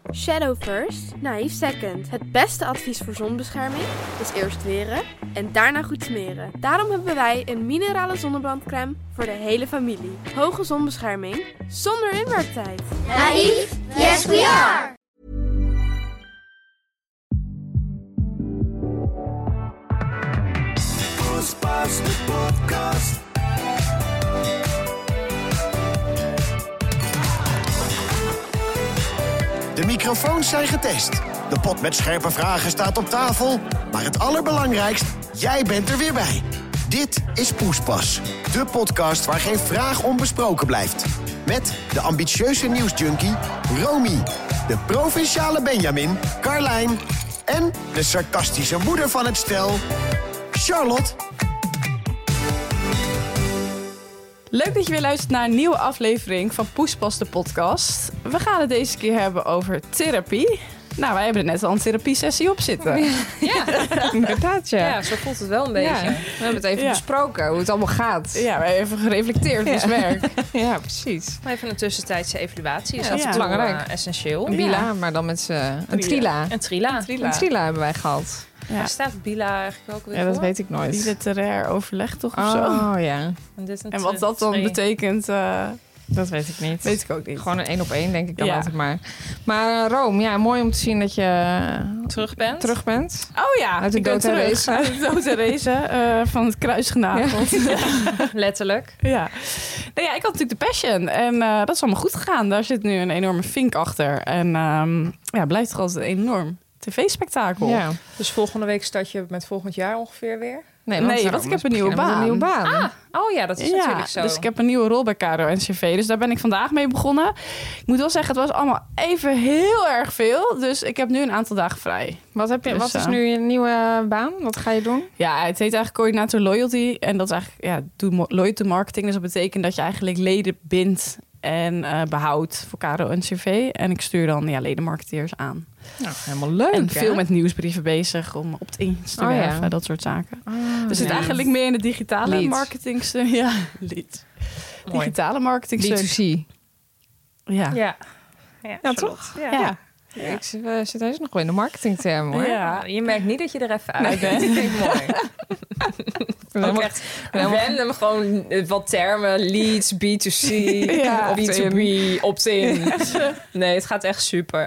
Shadow first, naïef second. Het beste advies voor zonbescherming is eerst weren en daarna goed smeren. Daarom hebben wij een minerale zonnebrandcrème voor de hele familie. Hoge zonbescherming zonder inwerktijd. Naïef? Yes we are! Poespas, de podcast. De microfoons zijn getest. De pot met scherpe vragen staat op tafel. Maar het allerbelangrijkst, jij bent er weer bij. Dit is Poespas, de podcast waar geen vraag onbesproken blijft. Met de ambitieuze nieuwsjunkie Romy, de provinciale Benjamin, Carlijn en de sarcastische moeder van het stel, Charlotte. Leuk dat je weer luistert naar een nieuwe aflevering van Poespas de podcast. We gaan het deze keer hebben over therapie. Nou, wij hebben er net al een therapiesessie op zitten. Ja, inderdaad, ja. Ja, zo voelt het wel een beetje. Ja. We hebben het even besproken, hoe het allemaal gaat. Ja, wij hebben even gereflecteerd op ons werk. Ja, precies. Maar even een tussentijdse evaluatie is altijd belangrijk. Essentieel. Een bila, maar dan met een trila. Een trila. Een trila hebben wij gehad. Ja. Waar staat bila eigenlijk ook weer Ja, voor? dat weet ik nooit. Bilaterair overleg toch of zo? Oh, ja. En wat dat dan betekent... dat weet ik niet. Weet ik ook niet. Gewoon een 1-op-1 denk ik dan altijd maar. Maar Rome, ja, mooi om te zien dat je terug bent. Oh ja, uit de dood en race. Uit de dood en race van het kruis genageld. Ja. Letterlijk. Ja. Nou ja, ik had natuurlijk de Passion en dat is allemaal goed gegaan. Daar zit nu een enorme vink achter. En blijft toch altijd een enorm tv-spektakel. Ja. Dus volgende week start je met volgend jaar ongeveer weer? Nee, want ik heb een nieuwe baan. Oh ja, dat is natuurlijk zo. Dus ik heb een nieuwe rol bij KRO-NCV. Dus daar ben ik vandaag mee begonnen. Ik moet wel zeggen, het was allemaal even heel erg veel. Dus ik heb nu een aantal dagen vrij. Wat is nu je nieuwe baan? Wat ga je doen? Ja, het heet eigenlijk coördinator loyalty. En dat is eigenlijk loyalty marketing. Dus dat betekent dat je eigenlijk leden bindt en behoudt voor KRO-NCV. En ik stuur dan ledenmarketeers aan. Nou, helemaal leuk. En veel met nieuwsbrieven bezig om opt-ins te werven, dat soort zaken. Dus het eigenlijk meer in de digitale marketing. Ja, lead. Digitale marketing. B2C. Ja, toch? Ja. Ik zit eens nog wel in de marketingtermen, hoor. Ja. Je merkt niet dat je er even uit bent. Dat vind ik mooi. Ook echt random, gewoon wat termen. Leads, B2C, B2B, opt-in. Nee, het gaat echt super.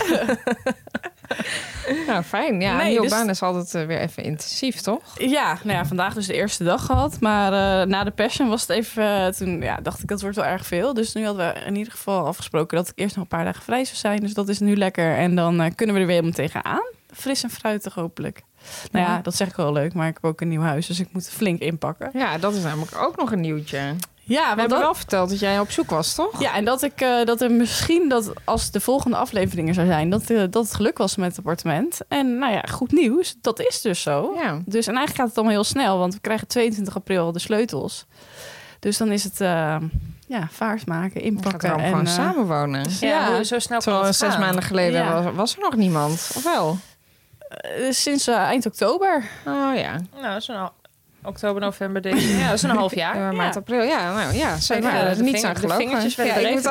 Nou, fijn. Ja, een nieuwe baan is altijd weer even intensief, toch? Ja, vandaag dus de eerste dag gehad. Maar na de Passion was het even... toen dacht ik, dat wordt wel erg veel. Dus nu hadden we in ieder geval afgesproken dat ik eerst nog een paar dagen vrij zou zijn. Dus dat is nu lekker. En dan kunnen we er weer helemaal tegenaan. Fris en fruitig hopelijk. Nou ja, dat zeg ik wel leuk. Maar ik heb ook een nieuw huis, dus ik moet flink inpakken. Ja, dat is namelijk ook nog een nieuwtje. Ja, we hebben wel verteld dat jij op zoek was, toch? Ja, en dat er misschien, dat als de volgende afleveringen zou zijn, dat het geluk was met het appartement. En nou ja, goed nieuws, dat is dus zo. Ja. Dus en eigenlijk gaat het allemaal heel snel, want we krijgen 22 april de sleutels. Dus dan is het vaart maken, inpakken. En gewoon samenwonen. Dus zo snel kan het 6 maanden geleden was er nog niemand, of wel? Sinds eind oktober. Oh ja. Nou, zo'n oktober, november, december. Ja, dat is een half jaar. Maart, april. Ja, nou ja. Zeker. Niets aan geloven. Vingertjes werden ik moet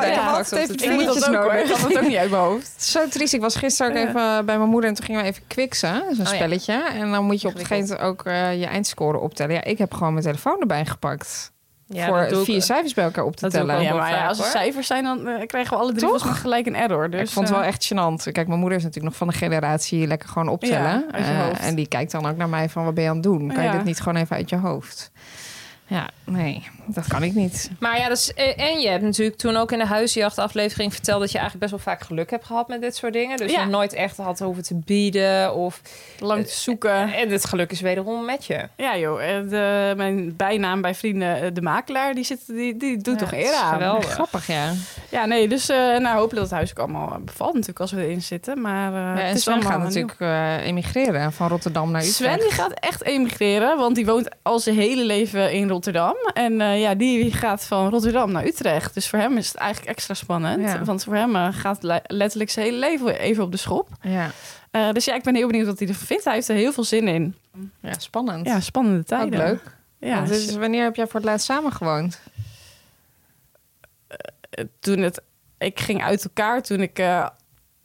dat ook, ik had het ook niet uit mijn hoofd. Zo triest. Ik was gisteren ook even bij mijn moeder en toen gingen we even kwiksen. Dat is een spelletje. En dan moet je op een gegeven moment ook je eindscore optellen. Ja, ik heb gewoon mijn telefoon erbij gepakt. Ja, voor 4 cijfers bij elkaar op te tellen. Ja, maar als het cijfers zijn, dan krijgen we alle drie volgens mij gelijk een error. Dus, ik vond het wel echt gênant. Kijk, mijn moeder is natuurlijk nog van de generatie lekker gewoon optellen. En die kijkt dan ook naar mij van, wat ben je aan het doen? Kan je dit niet gewoon even uit je hoofd? Ja, nee, dat kan ik niet. Maar ja, dus, en je hebt natuurlijk toen ook in de huisjachtaflevering verteld dat je eigenlijk best wel vaak geluk hebt gehad met dit soort dingen. Dus je nooit echt had hoeven te bieden of lang te zoeken. En het geluk is wederom met je. Ja joh, mijn bijnaam bij vrienden, de makelaar, die doet toch eer aan. Geweldig. Grappig, ja. Ja, nee, dus hopelijk dat het huis ook allemaal bevalt natuurlijk als we erin zitten. Maar het is Sven gaat natuurlijk emigreren van Rotterdam naar Utrecht. Sven die gaat echt emigreren, want die woont al zijn hele leven in Rotterdam. En die gaat van Rotterdam naar Utrecht. Dus voor hem is het eigenlijk extra spannend. Ja. Want voor hem gaat letterlijk zijn hele leven even op de schop. Ja. Dus ik ben heel benieuwd wat hij ervan vindt. Hij heeft er heel veel zin in. Ja, spannend. Ja, spannende tijden. Ook leuk. Ja, dus wanneer heb jij voor het laatst samengewoond? Ik ging uit elkaar toen ik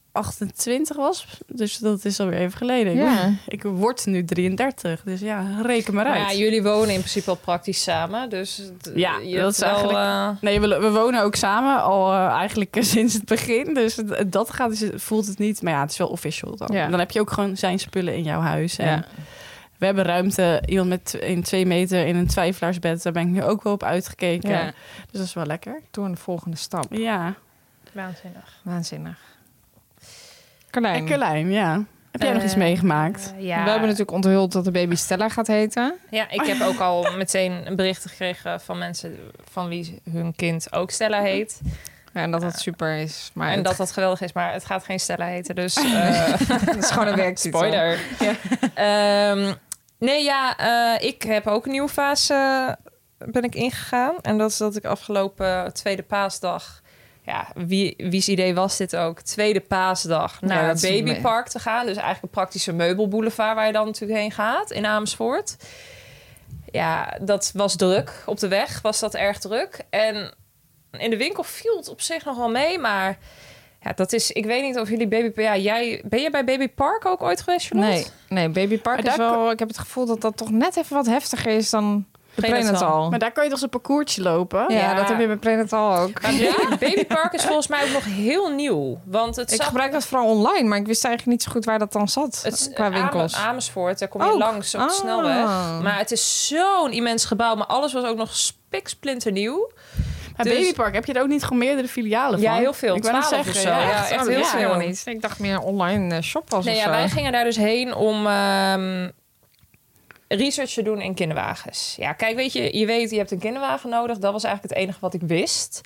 28 was. Dus dat is alweer even geleden. Ja. Ik word nu 33. Dus ja, reken maar uit. Ja, jullie wonen in principe al praktisch samen. Dus ja, dat is wel, eigenlijk... Nee, we wonen ook samen al eigenlijk sinds het begin. Dus dat voelt het niet. Maar ja, het is wel official dan. Ja. Dan heb je ook gewoon zijn spullen in jouw huis. En we hebben ruimte. Iemand met in 2 meter in een twijfelaarsbed. Daar ben ik nu ook wel op uitgekeken. Ja. Dus dat is wel lekker. Door een volgende stap. Ja. Waanzinnig. Carlijn, ja. Heb jij nog iets meegemaakt? Ja. We hebben natuurlijk onthuld dat de baby Stella gaat heten. Ja, ik heb ook al meteen een bericht gekregen van mensen van wie hun kind ook Stella heet. Ja, en dat het super is. Maar en dat geweldig is, maar het gaat geen Stella heten. Dus het is gewoon een werktitel. Spoiler. Ja. Ik heb ook een nieuwe fase ben ik ingegaan. En dat is dat ik afgelopen tweede paasdag... Ja, wie's idee was dit ook? Tweede paasdag naar het babypark te gaan. Dus eigenlijk een praktische meubelboulevard waar je dan natuurlijk heen gaat in Amersfoort. Ja, dat was druk. Op de weg was dat erg druk. En in de winkel viel het op zich nog wel mee, maar ja, dat is... Ik weet niet of jullie babypark... Ja, ben je bij babypark ook ooit geweest, Charlotte? Nee, babypark is wel... Ik heb het gevoel dat dat toch net even wat heftiger is dan... Prenatal. Maar daar kan je toch zo'n parcoursje lopen? Ja, dat heb je bij prenatal ook. Maar babypark is volgens mij ook nog heel nieuw. Want ik gebruik dat vooral online, maar ik wist eigenlijk niet zo goed waar dat dan zat. Qua winkels. Amersfoort, daar kom je langs op de snelweg. Maar het is zo'n immens gebouw. Maar alles was ook nog spiksplinternieuw. Maar dus... babypark, heb je er ook niet gewoon meerdere filialen van? Ja, heel veel. Ik wou net zeggen. Zo. Ja, echt heel veel. Niet. Ik dacht meer online shop was of zo. Wij gingen daar dus heen om... research te doen in kinderwagens. Ja, kijk, weet je hebt een kinderwagen nodig. Dat was eigenlijk het enige wat ik wist.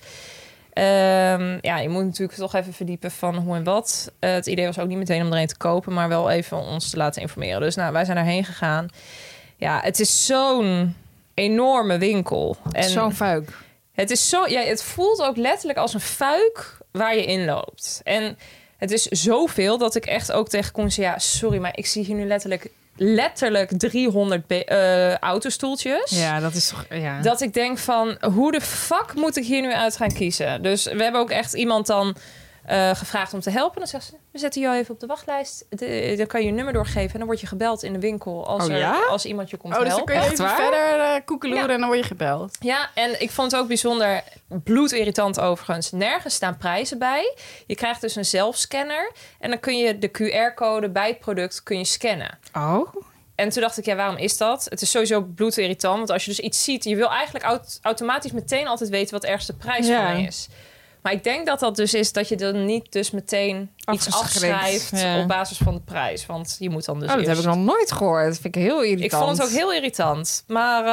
Je moet natuurlijk toch even verdiepen van hoe en wat. Het idee was ook niet meteen om er een te kopen, maar wel even ons te laten informeren. Dus wij zijn daarheen gegaan. Ja, het is zo'n enorme winkel. En zo'n fuik. Het is zo, het voelt ook letterlijk als een fuik waar je in loopt. En het is zoveel dat ik echt ook tegen kon zeggen... Ja, sorry, maar ik zie hier nu letterlijk 300 autostoeltjes. Ja, dat is toch... Ja. Dat ik denk van, hoe de fuck moet ik hier nu uit gaan kiezen? Dus we hebben ook echt iemand dan gevraagd om te helpen. Dan zegt ze, we zetten jou even op de wachtlijst. Dan kan je je nummer doorgeven en dan word je gebeld in de winkel als iemand je komt helpen. Dus dan kun je even verder koekeloeren en dan word je gebeld. Ja, en ik vond het ook bijzonder bloedirritant overigens. Nergens staan prijzen bij. Je krijgt dus een zelfscanner en dan kun je de QR-code bij het product scannen. Oh. En toen dacht ik, waarom is dat? Het is sowieso bloedirritant, want als je dus iets ziet... je wil eigenlijk automatisch meteen altijd weten wat ergens de prijs van is. Maar ik denk dat dat dus is dat je dan niet dus meteen iets afschrijft op basis van de prijs. Want je moet dan dus dat heb ik nog nooit gehoord. Dat vind ik heel irritant. Ik vond het ook heel irritant. Maar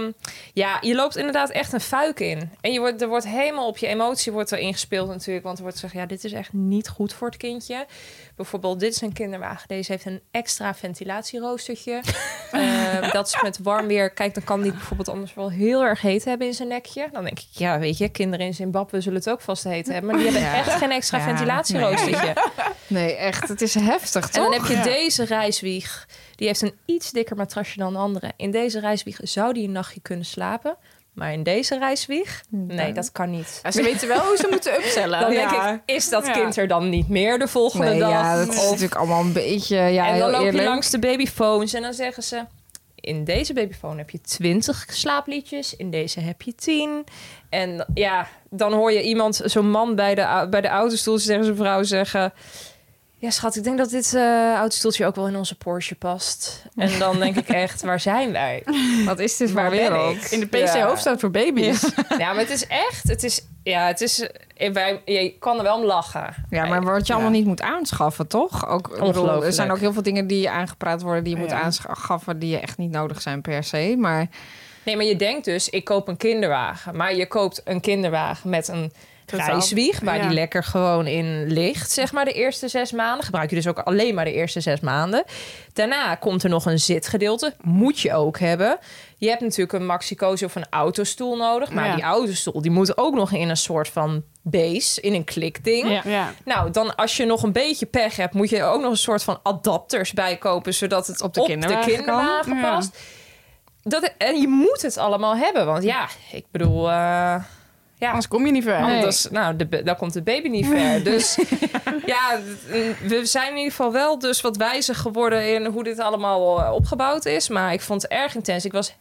je loopt inderdaad echt een fuik in. En er wordt helemaal op je emotie wordt er ingespeeld natuurlijk. Want er wordt gezegd, dit is echt niet goed voor het kindje. Bijvoorbeeld, dit is een kinderwagen. Deze heeft een extra ventilatieroostertje. Dat is met warm weer. Kijk, dan kan die bijvoorbeeld anders wel heel erg heet hebben in zijn nekje. Dan denk ik, weet je, kinderen in Zimbabwe zullen het ook vast heet hebben. Maar die hebben echt geen extra ventilatieroostertje. Nee, echt. Het is heftig, toch? En dan heb je deze reiswieg. Die heeft een iets dikker matrasje dan de andere. In deze reiswieg zou die een nachtje kunnen slapen. Maar in deze reiswieg? Nee, dat kan niet. Ja, ze weten wel hoe ze moeten upsellen. Dan denk ik, is dat kind er dan niet meer de volgende dag? Ja, dat is natuurlijk allemaal een beetje... Ja, en dan loop je langs de babyphones en dan zeggen ze... In deze babyfoon heb je 20 slaapliedjes. In deze heb je 10. En dan hoor je iemand, zo'n man bij de autostoel tegen zijn vrouw zeggen... Ja, schat, ik denk dat dit autostoeltje ook wel in onze Porsche past. En dan denk ik echt, waar zijn wij? Wat is dit voor wereld? In de PC-hoofdstad voor baby's. Ja, maar het is echt... je kan er wel om lachen. Ja, maar wat je allemaal niet moet aanschaffen, toch? Ook, er zijn ook heel veel dingen die aangepraat worden... die je moet aanschaffen, die echt niet nodig zijn per se. Maar... Nee, maar je denkt dus, ik koop een kinderwagen. Maar je koopt een kinderwagen met een... reiswieg, waar die lekker gewoon in ligt, zeg maar, de eerste 6 maanden. Gebruik je dus ook alleen maar de eerste 6 maanden. Daarna komt er nog een zitgedeelte. Moet je ook hebben. Je hebt natuurlijk een maxicosi of een autostoel nodig. Maar die autostoel, die moet ook nog in een soort van base, in een klikding. Ja. Nou, dan als je nog een beetje pech hebt, moet je ook nog een soort van adapters bijkopen, zodat het op de kinderwagen past. En je moet het allemaal hebben, want ik bedoel... Ja. Anders kom je niet ver. Nee. Dan komt de baby niet ver. Dus ja, we zijn in ieder geval wel dus wat wijzer geworden in hoe dit allemaal opgebouwd is. Maar ik vond het erg intens. Ik was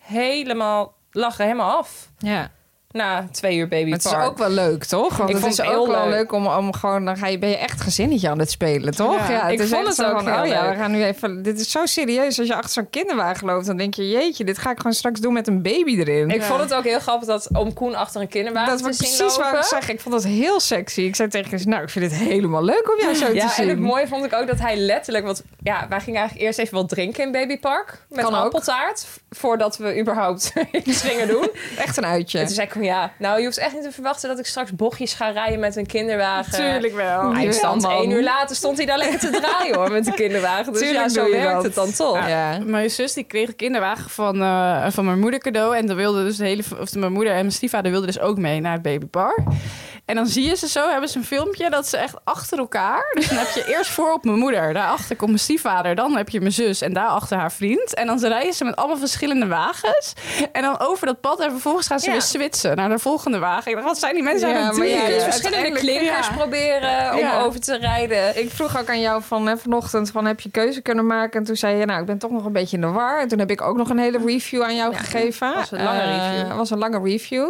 lag er helemaal af. Ja. Na 2 uur babypark. Het is ook wel leuk, toch? Want het is ook wel leuk om gewoon... Dan ben je echt gezinnetje aan het spelen, toch? Ja, ik vond het ook van, we gaan nu even... Dit is zo serieus. Als je achter zo'n kinderwagen loopt, dan denk je... Jeetje, dit ga ik gewoon straks doen met een baby erin. Ik vond het ook heel grappig dat oom Koen achter een kinderwagen dat was precies wat ik zeg. Ik vond dat heel sexy. Ik zei tegen hem, ik vind het helemaal leuk om jou zo te zien. En het mooie vond ik ook dat hij letterlijk... Want ja, wij gingen eigenlijk eerst even wat drinken in babypark. Met een appeltaart. Voordat we überhaupt iets gingen doen. Echt een uitje. En toen zei ik je hoeft echt niet te verwachten dat ik straks bochtjes ga rijden met een kinderwagen. Tuurlijk wel. Hij stond 1 uur later stond hij daar lekker te draaien hoor met de kinderwagen. Dus tuurlijk zo werkt het dan toch. Ja. Mijn zus die kreeg een kinderwagen van mijn moeder cadeau. En dan wilde dus mijn moeder en mijn stiefvader wilden dus ook mee naar het babypark. En dan zie je ze zo, hebben ze een filmpje dat ze echt achter elkaar. Dus dan heb je eerst voorop mijn moeder, daarachter komt mijn stiefvader, dan heb je mijn zus en daarachter haar vriend. En dan rijden ze met allemaal verschillende wagens. En dan over dat pad en vervolgens gaan ze weer switchen naar de volgende wagen. Ik dacht, wat zijn die mensen aan het doen? Je kunt verschillende klinkers proberen om over te rijden. Ik vroeg ook aan jou vanochtend heb je keuze kunnen maken? En toen zei je, ik ben toch nog een beetje in de war. En toen heb ik ook nog een hele review aan jou gegeven. Het was een lange review.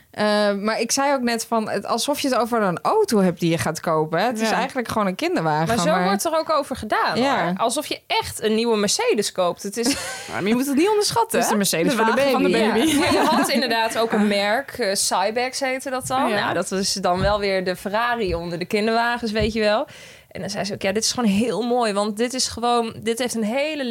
Maar ik zei ook net alsof je het over een auto hebt die je gaat kopen. Hè? Het is eigenlijk gewoon een kinderwagen. Maar zo wordt er ook over gedaan. Ja. Hoor. Alsof je echt een nieuwe Mercedes koopt. Het is... Maar je moet het niet onderschatten. Het is de Mercedes voor de baby. Van de baby. Ja. Maar je had inderdaad ook een merk. Cybex heette dat dan. Ja. Nou, dat is dan wel weer de Ferrari onder de kinderwagens, weet je wel. En dan zei ze ook, dit is gewoon heel mooi. Want dit heeft een hele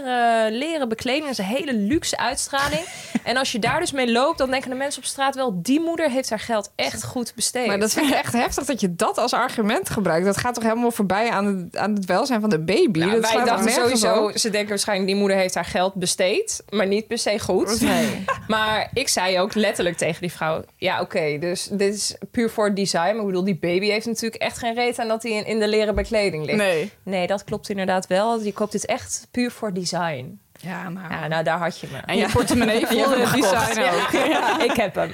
leren bekleding. Dat is een hele luxe uitstraling. En als je daar dus mee loopt, dan denken de mensen op straat wel... die moeder heeft haar geld echt goed besteed. Maar dat vind ik echt heftig dat je dat als argument gebruikt. Dat gaat toch helemaal voorbij aan het welzijn van de baby? Nou, dat wij dachten sowieso, ze denken waarschijnlijk... die moeder heeft haar geld besteed, maar niet per se goed. Nee. Maar ik zei ook letterlijk tegen die vrouw... ja, oké, dus dit is puur voor het design. Maar ik bedoel, die baby heeft natuurlijk echt geen reet aan... dat hij in de leren bekleding ligt. Nee, dat klopt inderdaad wel. Je koopt dit echt puur voor design. Ja, daar had je me. En je portemonnee vol design ook. Ja, ik heb hem.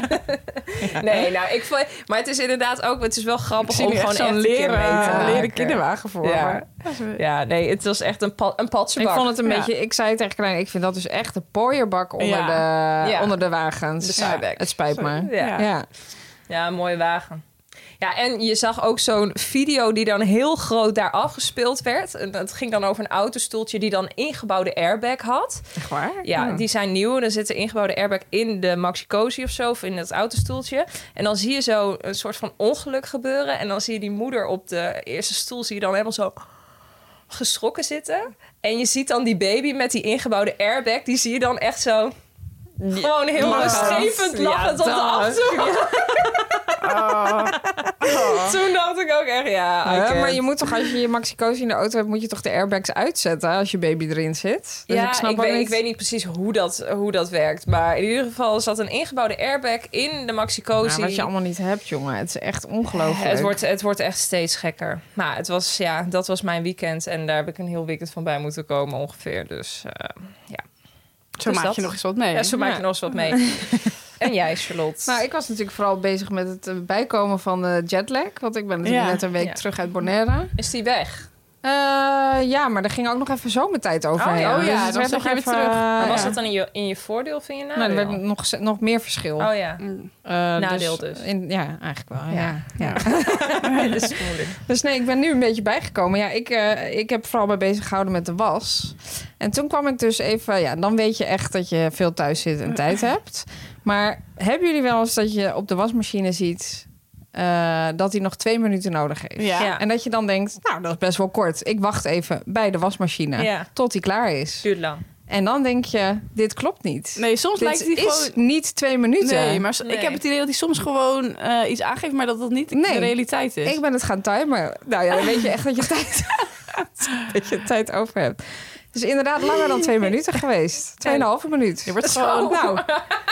Nee, maar het is inderdaad ook... Het is wel grappig om gewoon echt leren kinderwagen voor. Ja, nee, het was echt een patse bak. Ik vond het een beetje... Ik zei tegen Klein, ik vind dat dus echt de pooierbak onder de wagens. De Cybex. Het spijt me. Ja, een mooie wagen. Ja, en je zag ook zo'n video die dan heel groot daar afgespeeld werd. En dat ging dan over een autostoeltje die dan ingebouwde airbag had. Echt waar? Ja, die zijn nieuw. Er zit een ingebouwde airbag in de Maxi-Cosi of zo, of in het autostoeltje. En dan zie je zo een soort van ongeluk gebeuren. En dan zie je die moeder op de eerste stoel, zie je dan helemaal zo geschrokken zitten. En je ziet dan die baby met die ingebouwde airbag, die zie je dan echt zo... Gewoon heel rustgevend lachend op de achtergrond. Toen dacht ik ook echt, maar je moet toch, als je je Maxi-Cosi in de auto hebt... moet je toch de airbags uitzetten als je baby erin zit? Dus ik weet niet precies hoe dat werkt. Maar in ieder geval zat een ingebouwde airbag in de Maxi-Cosi. Wat je allemaal niet hebt, jongen. Het is echt ongelooflijk. Het wordt echt steeds gekker. Maar dat was mijn weekend. En daar heb ik een heel weekend van bij moeten komen ongeveer. Dus Zo maak je nog eens wat mee. Ja, zo maak je nog eens wat mee. En jij, Charlotte? Nou, ik was natuurlijk vooral bezig met het bijkomen van de jetlag. Want ik ben natuurlijk net een week terug uit Bonaire. Is die weg? Ja, maar er ging ook nog even zomertijd overheen. Dus het werd nog even terug. Maar was dat dan in je voordeel, vind je nadeel? Nou, er werd nog meer verschil. Oh ja. Nadeel dus. Ja, eigenlijk wel. Ja. Dat is moeilijk. Dus nee, ik ben nu een beetje bijgekomen. Ja, ik heb vooral bij bezig gehouden met de was. En toen kwam ik dus even... Ja, dan weet je echt dat je veel thuis zit en tijd hebt. Maar hebben jullie wel eens dat je op de wasmachine ziet... dat hij nog 2 minuten nodig heeft. Ja. En dat je dan denkt, nou, dat is best wel kort. Ik wacht even bij de wasmachine tot hij klaar is. Duurt lang. En dan denk je, dit klopt niet. Nee, soms lijkt het is niet 2 minuten. Nee, maar ik heb het idee dat hij soms gewoon iets aangeeft... maar dat dat niet de realiteit is. Ik ben het gaan timen. Nou ja, dan weet je echt dat je tijd over hebt. Dus inderdaad langer dan 2 minuten geweest. 2,5 minuut. Je wordt gewoon...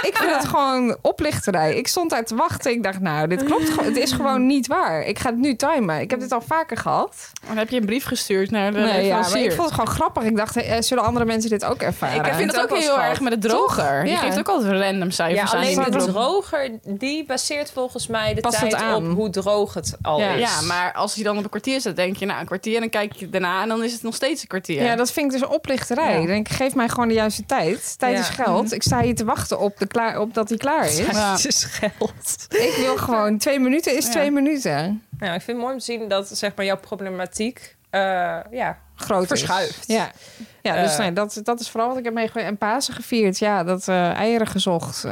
Ik vind het gewoon oplichterij. Ik stond daar te wachten. Ik dacht, nou, dit klopt gewoon. Het is gewoon niet waar. Ik ga het nu timen. Ik heb dit al vaker gehad. Dan heb je een brief gestuurd naar de leverancier. Maar ik vond het gewoon grappig. Ik dacht, zullen andere mensen dit ook ervaren? Ik vind het ook heel erg met de droger. Je geeft ook altijd random cijfers aan. Alleen de droger, die baseert volgens mij de tijd op hoe droog het al is. Ja, maar als je dan op een kwartier zit, denk je, nou, een kwartier, en dan kijk je daarna en dan is het nog steeds een kwartier. Ja, dat vind ik dus oplichterij. Ik denk, geef mij gewoon de juiste tijd. Tijd is geld. Ik sta hier te wachten op dat hij klaar is. Tijd is geld. Ik wil gewoon 2 minuten is 2 minuten. Nou, ik vind het mooi om te zien dat, zeg maar, jouw problematiek groot verschuift. Is. Ja, dus nee, dat is vooral wat ik heb meegemaakt. En Pasen gevierd. Ja, dat eieren gezocht.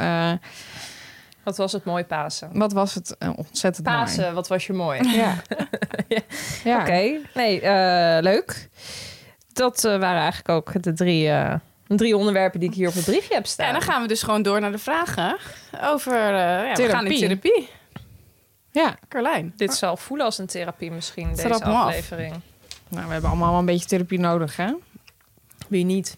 Wat was het mooi Pasen? Wat was het ontzettend Pasen, mooi. wat was je mooi. Ja. Oké. Nee, leuk. Dat waren eigenlijk ook de 3 onderwerpen die ik hier op het briefje heb staan. En dan gaan we dus gewoon door naar de vragen over therapie. We gaan in therapie. Ja, Carlijn. Dit zal voelen als een therapie misschien, deze Trap me af. aflevering. Nou, we hebben allemaal wel een beetje therapie nodig, hè? Wie niet?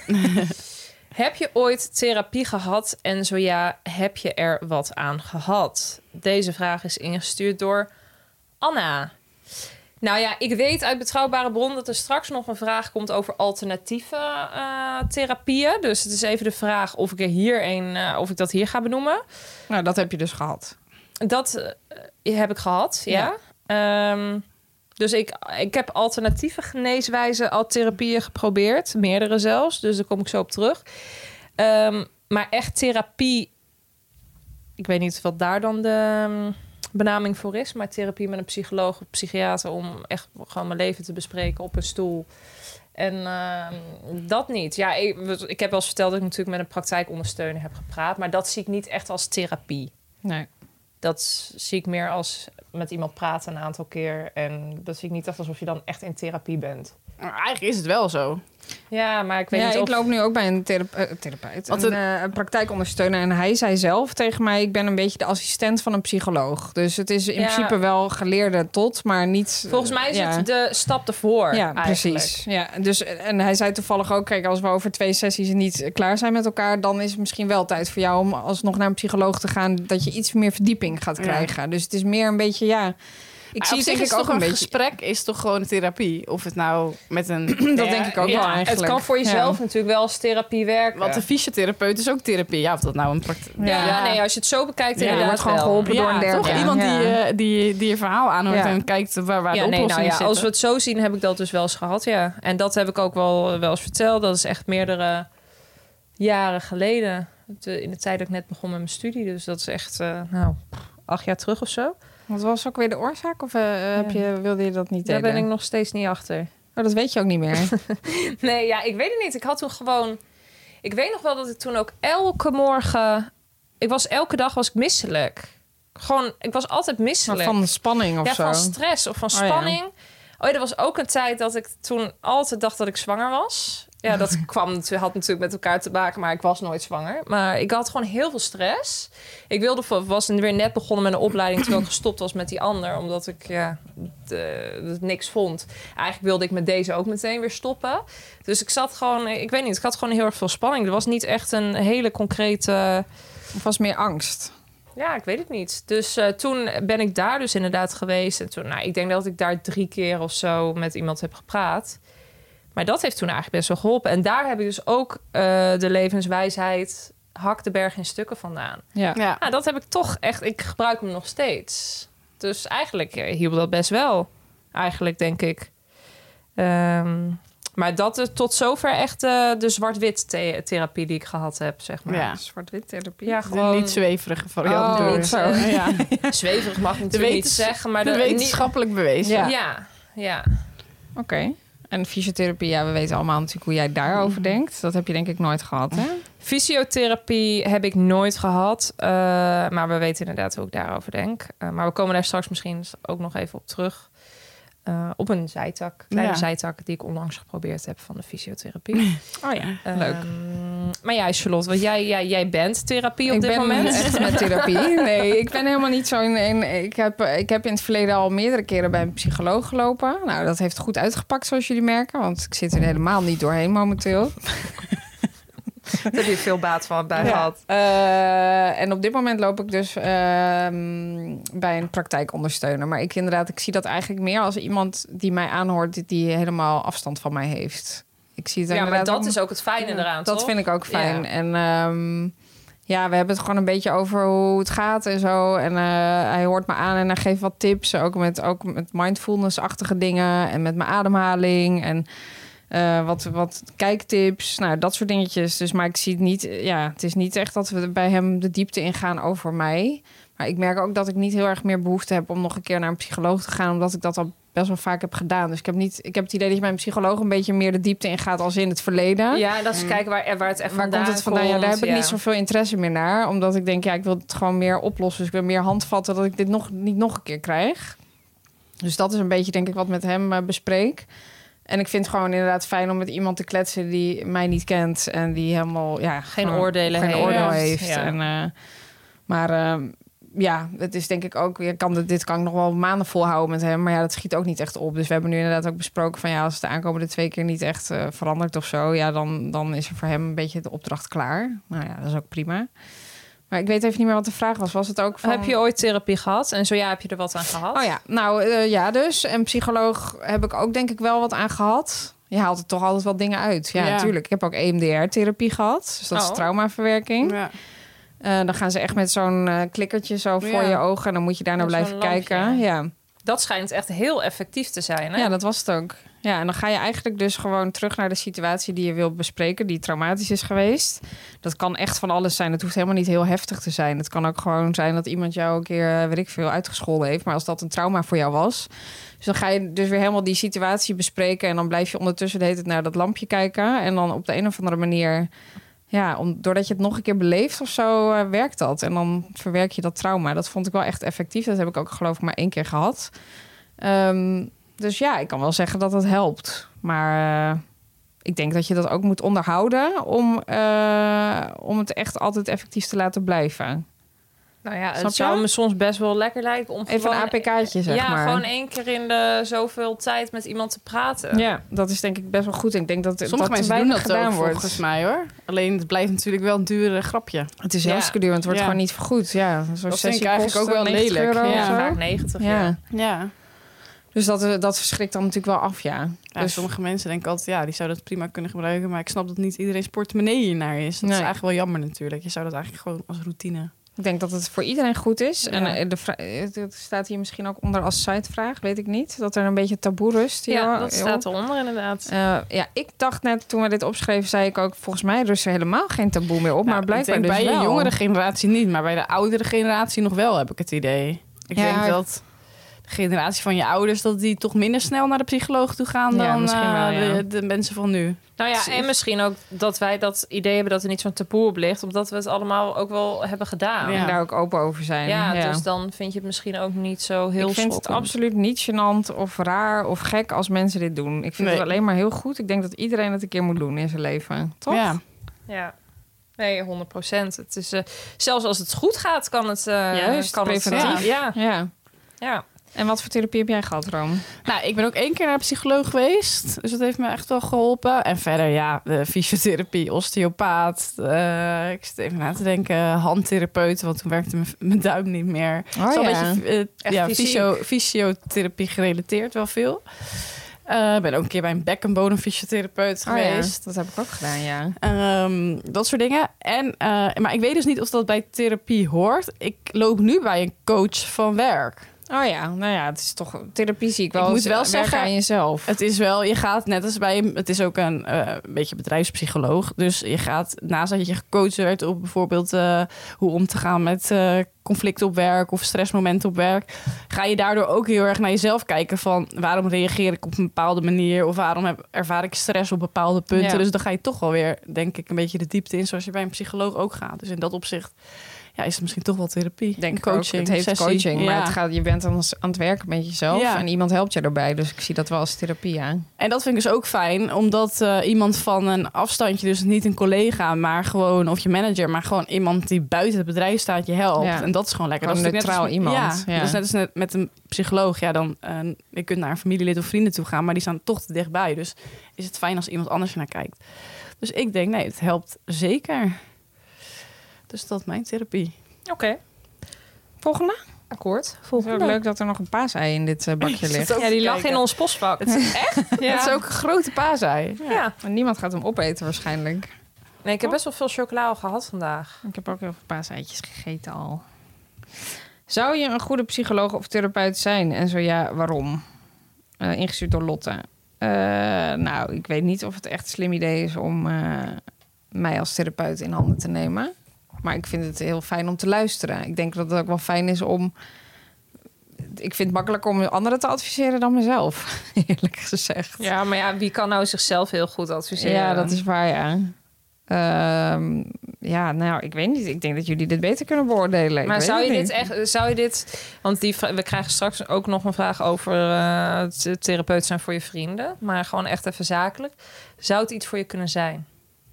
Heb je ooit therapie gehad? En zo ja, heb je er wat aan gehad? Deze vraag is ingestuurd door Anna. Nou ja, ik weet uit betrouwbare bron dat er straks nog een vraag komt over alternatieve therapieën. Dus het is even de vraag of ik dat hier ga benoemen. Nou, dat heb je dus gehad. Dat heb ik gehad, ja. Dus ik heb alternatieve geneeswijzen, therapieën geprobeerd. Meerdere zelfs, dus daar kom ik zo op terug. Maar echt therapie... Ik weet niet wat daar dan de benaming voor is. Maar therapie met een psycholoog of psychiater... om echt gewoon mijn leven te bespreken op een stoel. En dat niet. Ja, ik heb wel eens verteld dat ik natuurlijk met een praktijkondersteuner heb gepraat. Maar dat zie ik niet echt als therapie. Nee. Dat zie ik meer als met iemand praten een aantal keer. En dat zie ik niet echt alsof je dan echt in therapie bent. Maar eigenlijk is het wel zo. Ja, maar ik weet niet of... Ik loop nu ook bij een therapeut, een praktijkondersteuner. En hij zei zelf tegen mij, ik ben een beetje de assistent van een psycholoog. Dus het is in principe wel geleerde tot, maar niet... Volgens mij is het de stap ervoor. Ja, precies. Ja, dus, en hij zei toevallig ook, kijk, als we over 2 sessies niet klaar zijn met elkaar, dan is het misschien wel tijd voor jou om alsnog naar een psycholoog te gaan, dat je iets meer verdieping gaat krijgen. Ja. Dus het is meer een beetje, ik zie het denk ik ook een beetje. Gesprek is toch gewoon een therapie? Of het nou met een... dat denk ik ook wel eigenlijk. Het kan voor jezelf natuurlijk wel als therapie werken. Want een fysiotherapeut is ook therapie. Ja, of dat nou een praktijk... Nee, als je het zo bekijkt inderdaad je wordt gewoon geholpen door een derde. Toch iemand die je verhaal aanhoort en kijkt waar de oplossingen zitten. Als we het zo zien, heb ik dat dus wel eens gehad, ja. En dat heb ik ook wel eens verteld. Dat is echt meerdere jaren geleden. In de tijd dat ik net begon met mijn studie. Dus dat is echt, 8 jaar terug of zo. Wat was ook weer de oorzaak? Of wilde je dat niet delen? Daar ben ik nog steeds niet achter. Oh, dat weet je ook niet meer. Nee, ja, ik weet het niet. Ik had toen gewoon... Ik weet nog wel dat ik toen ook elke morgen... Elke dag was ik misselijk. Gewoon, ik was altijd misselijk. Maar van spanning of zo? Ja, van stress of van spanning. Er was ook een tijd dat ik toen altijd dacht dat ik zwanger was. Ja, dat had natuurlijk met elkaar te maken, maar ik was nooit zwanger. Maar ik had gewoon heel veel stress. Ik was weer net begonnen met een opleiding terwijl ik gestopt was met die ander, omdat ik niks vond. Eigenlijk wilde ik met deze ook meteen weer stoppen. Dus ik zat gewoon, ik weet niet, ik had gewoon heel erg veel spanning. Er was niet echt een hele concrete... Of was meer angst? Ja, ik weet het niet. Dus toen ben ik daar dus inderdaad geweest. En toen, ik denk dat ik daar 3 keer of zo met iemand heb gepraat. Maar dat heeft toen eigenlijk best wel geholpen. En daar heb ik dus ook de levenswijsheid hak de berg in stukken vandaan. Ja. Nou, dat heb ik toch echt... Ik gebruik hem nog steeds. Dus eigenlijk hielp dat best wel. Eigenlijk, denk ik. Maar dat is tot zover echt de zwart-wit therapie die ik gehad heb, zeg maar. Ja, zwart-wit therapie. Ja, gewoon niet zweverige variant. Niet zo. Ja. Zweverig mag ik natuurlijk niet zeggen, maar de wetenschappelijk bewezen. Ja. Oké. En fysiotherapie, we weten allemaal natuurlijk hoe jij daarover denkt. Dat heb je denk ik nooit gehad, hè? Fysiotherapie heb ik nooit gehad. Maar we weten inderdaad hoe ik daarover denk. Maar we komen daar straks misschien ook nog even op terug. Op een kleine zijtak die ik onlangs geprobeerd heb van de fysiotherapie. Oh ja, leuk. Maar ja, Charlotte, want jij bent therapie op dit moment. Ik ben echt met therapie. Nee, ik ben helemaal niet zo ik heb in het verleden al meerdere keren bij een psycholoog gelopen. Nou, dat heeft goed uitgepakt, zoals jullie merken. Want ik zit er helemaal niet doorheen momenteel. Daar heb je veel baat van bij gehad. En op dit moment loop ik dus bij een praktijkondersteuner. Maar ik zie dat eigenlijk meer als iemand die mij aanhoort... die helemaal afstand van mij heeft. Ik zie het maar dat is ook het fijne eraan, dat toch? vind ik ook fijn. Ja. En we hebben het gewoon een beetje over hoe het gaat en zo. En hij hoort me aan en hij geeft wat tips. Ook met mindfulness-achtige dingen en met mijn ademhaling... en wat kijktips, nou, dat soort dingetjes. Dus, maar ik zie het niet... het is niet echt dat we bij hem de diepte ingaan over mij. Maar ik merk ook dat ik niet heel erg meer behoefte heb... om nog een keer naar een psycholoog te gaan... omdat ik dat al best wel vaak heb gedaan. Dus ik heb het idee dat je bij een psycholoog... een beetje meer de diepte ingaat als in het verleden. Ja, dat is kijken waar het echt vandaan komt. Ja, daar heb ik niet zoveel interesse meer naar. Omdat ik denk, ik wil het gewoon meer oplossen. Dus ik wil meer handvatten dat ik dit niet nog een keer krijg. Dus dat is een beetje, denk ik, wat met hem bespreek. En ik vind het gewoon inderdaad fijn om met iemand te kletsen die mij niet kent en die helemaal geen oordeel heeft. Ja. En, het is denk ik ook... Dit kan ik nog wel maanden volhouden met hem, maar dat schiet ook niet echt op. Dus we hebben nu inderdaad ook besproken van als het de aankomende 2 keer niet echt verandert of zo, dan is er voor hem een beetje de opdracht klaar. Nou ja, dat is ook prima. Maar ik weet even niet meer wat de vraag was. Was het ook van... Heb je ooit therapie gehad? En zo heb je er wat aan gehad? Oh ja, nou dus. En psycholoog heb ik ook denk ik wel wat aan gehad. Je haalt er toch altijd wel dingen uit. Ja, natuurlijk. Ik heb ook EMDR-therapie gehad. Dus dat is traumaverwerking. Ja. Dan gaan ze echt met zo'n klikkertje zo voor je ogen. En dan moet je daar naar blijven kijken. Ja. Dat schijnt echt heel effectief te zijn, hè? Ja, dat was het ook. Ja, en dan ga je eigenlijk dus gewoon terug naar de situatie die je wilt bespreken, die traumatisch is geweest. Dat kan echt van alles zijn. Het hoeft helemaal niet heel heftig te zijn. Het kan ook gewoon zijn dat iemand jou een keer, weet ik veel, uitgescholden heeft. Maar als dat een trauma voor jou was. Dus dan ga je dus weer helemaal die situatie bespreken. En dan blijf je ondertussen de hele tijd naar dat lampje kijken. En dan op de een of andere manier, doordat je het nog een keer beleeft of zo, werkt dat. En dan verwerk je dat trauma. Dat vond ik wel echt effectief. Dat heb ik ook geloof ik maar 1 keer gehad. Dus ik kan wel zeggen dat het helpt. Maar ik denk dat je dat ook moet onderhouden om het echt altijd effectief te laten blijven. Nou ja, het zou me soms best wel lekker lijken om even een APK'tje, zeg maar. Ja, gewoon 1 keer in de zoveel tijd met iemand te praten. Ja, dat is denk ik best wel goed. Ik denk dat sommige mensen doen dat gedaan wordt, volgens mij, hoor. Alleen het blijft natuurlijk wel een dure grapje. Het is hartstikke duur, want het wordt gewoon niet vergoed. Ja, zo'n dat vind ik eigenlijk ook wel lelijk. Vaak 90, ja. Dus dat verschrikt dan natuurlijk wel af, Dus sommige mensen denken altijd, die zouden dat prima kunnen gebruiken. Maar ik snap dat niet iedereen's portemonnee hiernaar is. Dat is eigenlijk wel jammer natuurlijk. Je zou dat eigenlijk gewoon als routine... Ik denk dat het voor iedereen goed is. Ja. En het staat hier misschien ook onder als sitevraag, weet ik niet. Dat er een beetje taboe rust. Ja, dat staat eronder inderdaad. Ik dacht net, toen we dit opschreven, zei ik ook... volgens mij rust er helemaal geen taboe meer op. Maar blijkbaar dus bij wel. Bij de jongere generatie niet, maar bij de oudere generatie nog wel, heb ik het idee. Ik denk dat de generatie van je ouders, dat die toch minder snel naar de psycholoog toe gaan dan de mensen van nu. Nou ja, en misschien ook dat wij dat idee hebben dat er niet zo'n taboe op ligt, omdat we het allemaal ook wel hebben gedaan. En daar ook open over zijn. Ja, dus dan vind je het misschien ook niet zo heel Ik vind het absoluut niet gênant of raar of gek als mensen dit doen. Ik vind het alleen maar heel goed. Ik denk dat iedereen het een keer moet doen in zijn leven. Toch? Ja. Nee, 100%. Het is, zelfs als het goed gaat, kan het... Juist, kan preventief. Ja. En wat voor therapie heb jij gehad, Rome? Nou, ik ben ook 1 keer naar een psycholoog geweest. Dus dat heeft me echt wel geholpen. En verder, de fysiotherapie, osteopaat. Ik zit even na te denken, handtherapeut. Want toen werkte mijn duim niet meer. Een beetje fysiotherapie gerelateerd, wel veel. Ik ben ook een keer bij een bek- en bodemfysiotherapeut geweest. Ja, dat heb ik ook gedaan, dat soort dingen. Maar ik weet dus niet of dat bij therapie hoort. Ik loop nu bij een coach van werk. Oh ja, nou ja, het is toch therapie zie ik wel. Ik moet wel zeggen aan jezelf. Het is wel, je gaat net als bij het is ook een beetje bedrijfspsycholoog. Dus je gaat naast dat je gecoacht werd op bijvoorbeeld hoe om te gaan met conflicten op werk of stressmomenten op werk, ga je daardoor ook heel erg naar jezelf kijken van waarom reageer ik op een bepaalde manier of waarom ervaar ik stress op bepaalde punten. Ja. Dus dan ga je toch wel weer, denk ik, een beetje de diepte in zoals je bij een psycholoog ook gaat. Dus in dat opzicht is het misschien toch wel therapie. Denk coaching. Ook, het heet sessie. Coaching, maar je bent aan het werken met jezelf en iemand helpt je daarbij. Dus ik zie dat wel als therapie aan. En dat vind ik dus ook fijn, omdat iemand van een afstandje, dus niet een collega, maar gewoon of je manager, maar gewoon iemand die buiten het bedrijf staat je helpt. Ja. En dat is gewoon lekker. Gewoon dat is neutraal iemand. Ja, dat is net als net met een psycholoog. Ja, dan je kunt naar een familielid of vrienden toe gaan, maar die staan toch te dichtbij. Dus is het fijn als iemand anders naar kijkt. Dus ik denk, nee, het helpt zeker. Dus dat is mijn therapie. Oké. Volgende? Akkoord. Het is ook leuk dat er nog een paasei in dit bakje ligt. Ja, die lag in ons postvak. Het is echt? Ja. Het is ook een grote paasei. Ja. En niemand gaat hem opeten waarschijnlijk. Nee, ik heb best wel veel chocola al gehad vandaag. Ik heb ook heel veel paaseitjes gegeten al. Zou je een goede psycholoog of therapeut zijn? En zo ja, waarom? Ingestuurd door Lotte. Nou, ik weet niet of het echt een slim idee is om mij als therapeut in handen te nemen. Maar ik vind het heel fijn om te luisteren. Ik denk dat het ook wel fijn is om... Ik vind het makkelijker om anderen te adviseren dan mezelf, eerlijk gezegd. Ja, maar ja, wie kan nou zichzelf heel goed adviseren? Ja, dat is waar, ja. Ja, nou, ik weet niet. Ik denk dat jullie dit beter kunnen beoordelen. Maar zou je dit... Want we krijgen straks ook nog een vraag over het therapeut zijn voor je vrienden. Maar gewoon echt even zakelijk. Zou het iets voor je kunnen zijn?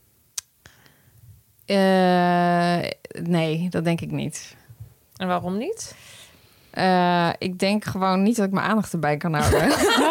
Nee, dat denk ik niet. En waarom niet? Ik denk gewoon niet dat ik mijn aandacht erbij kan houden.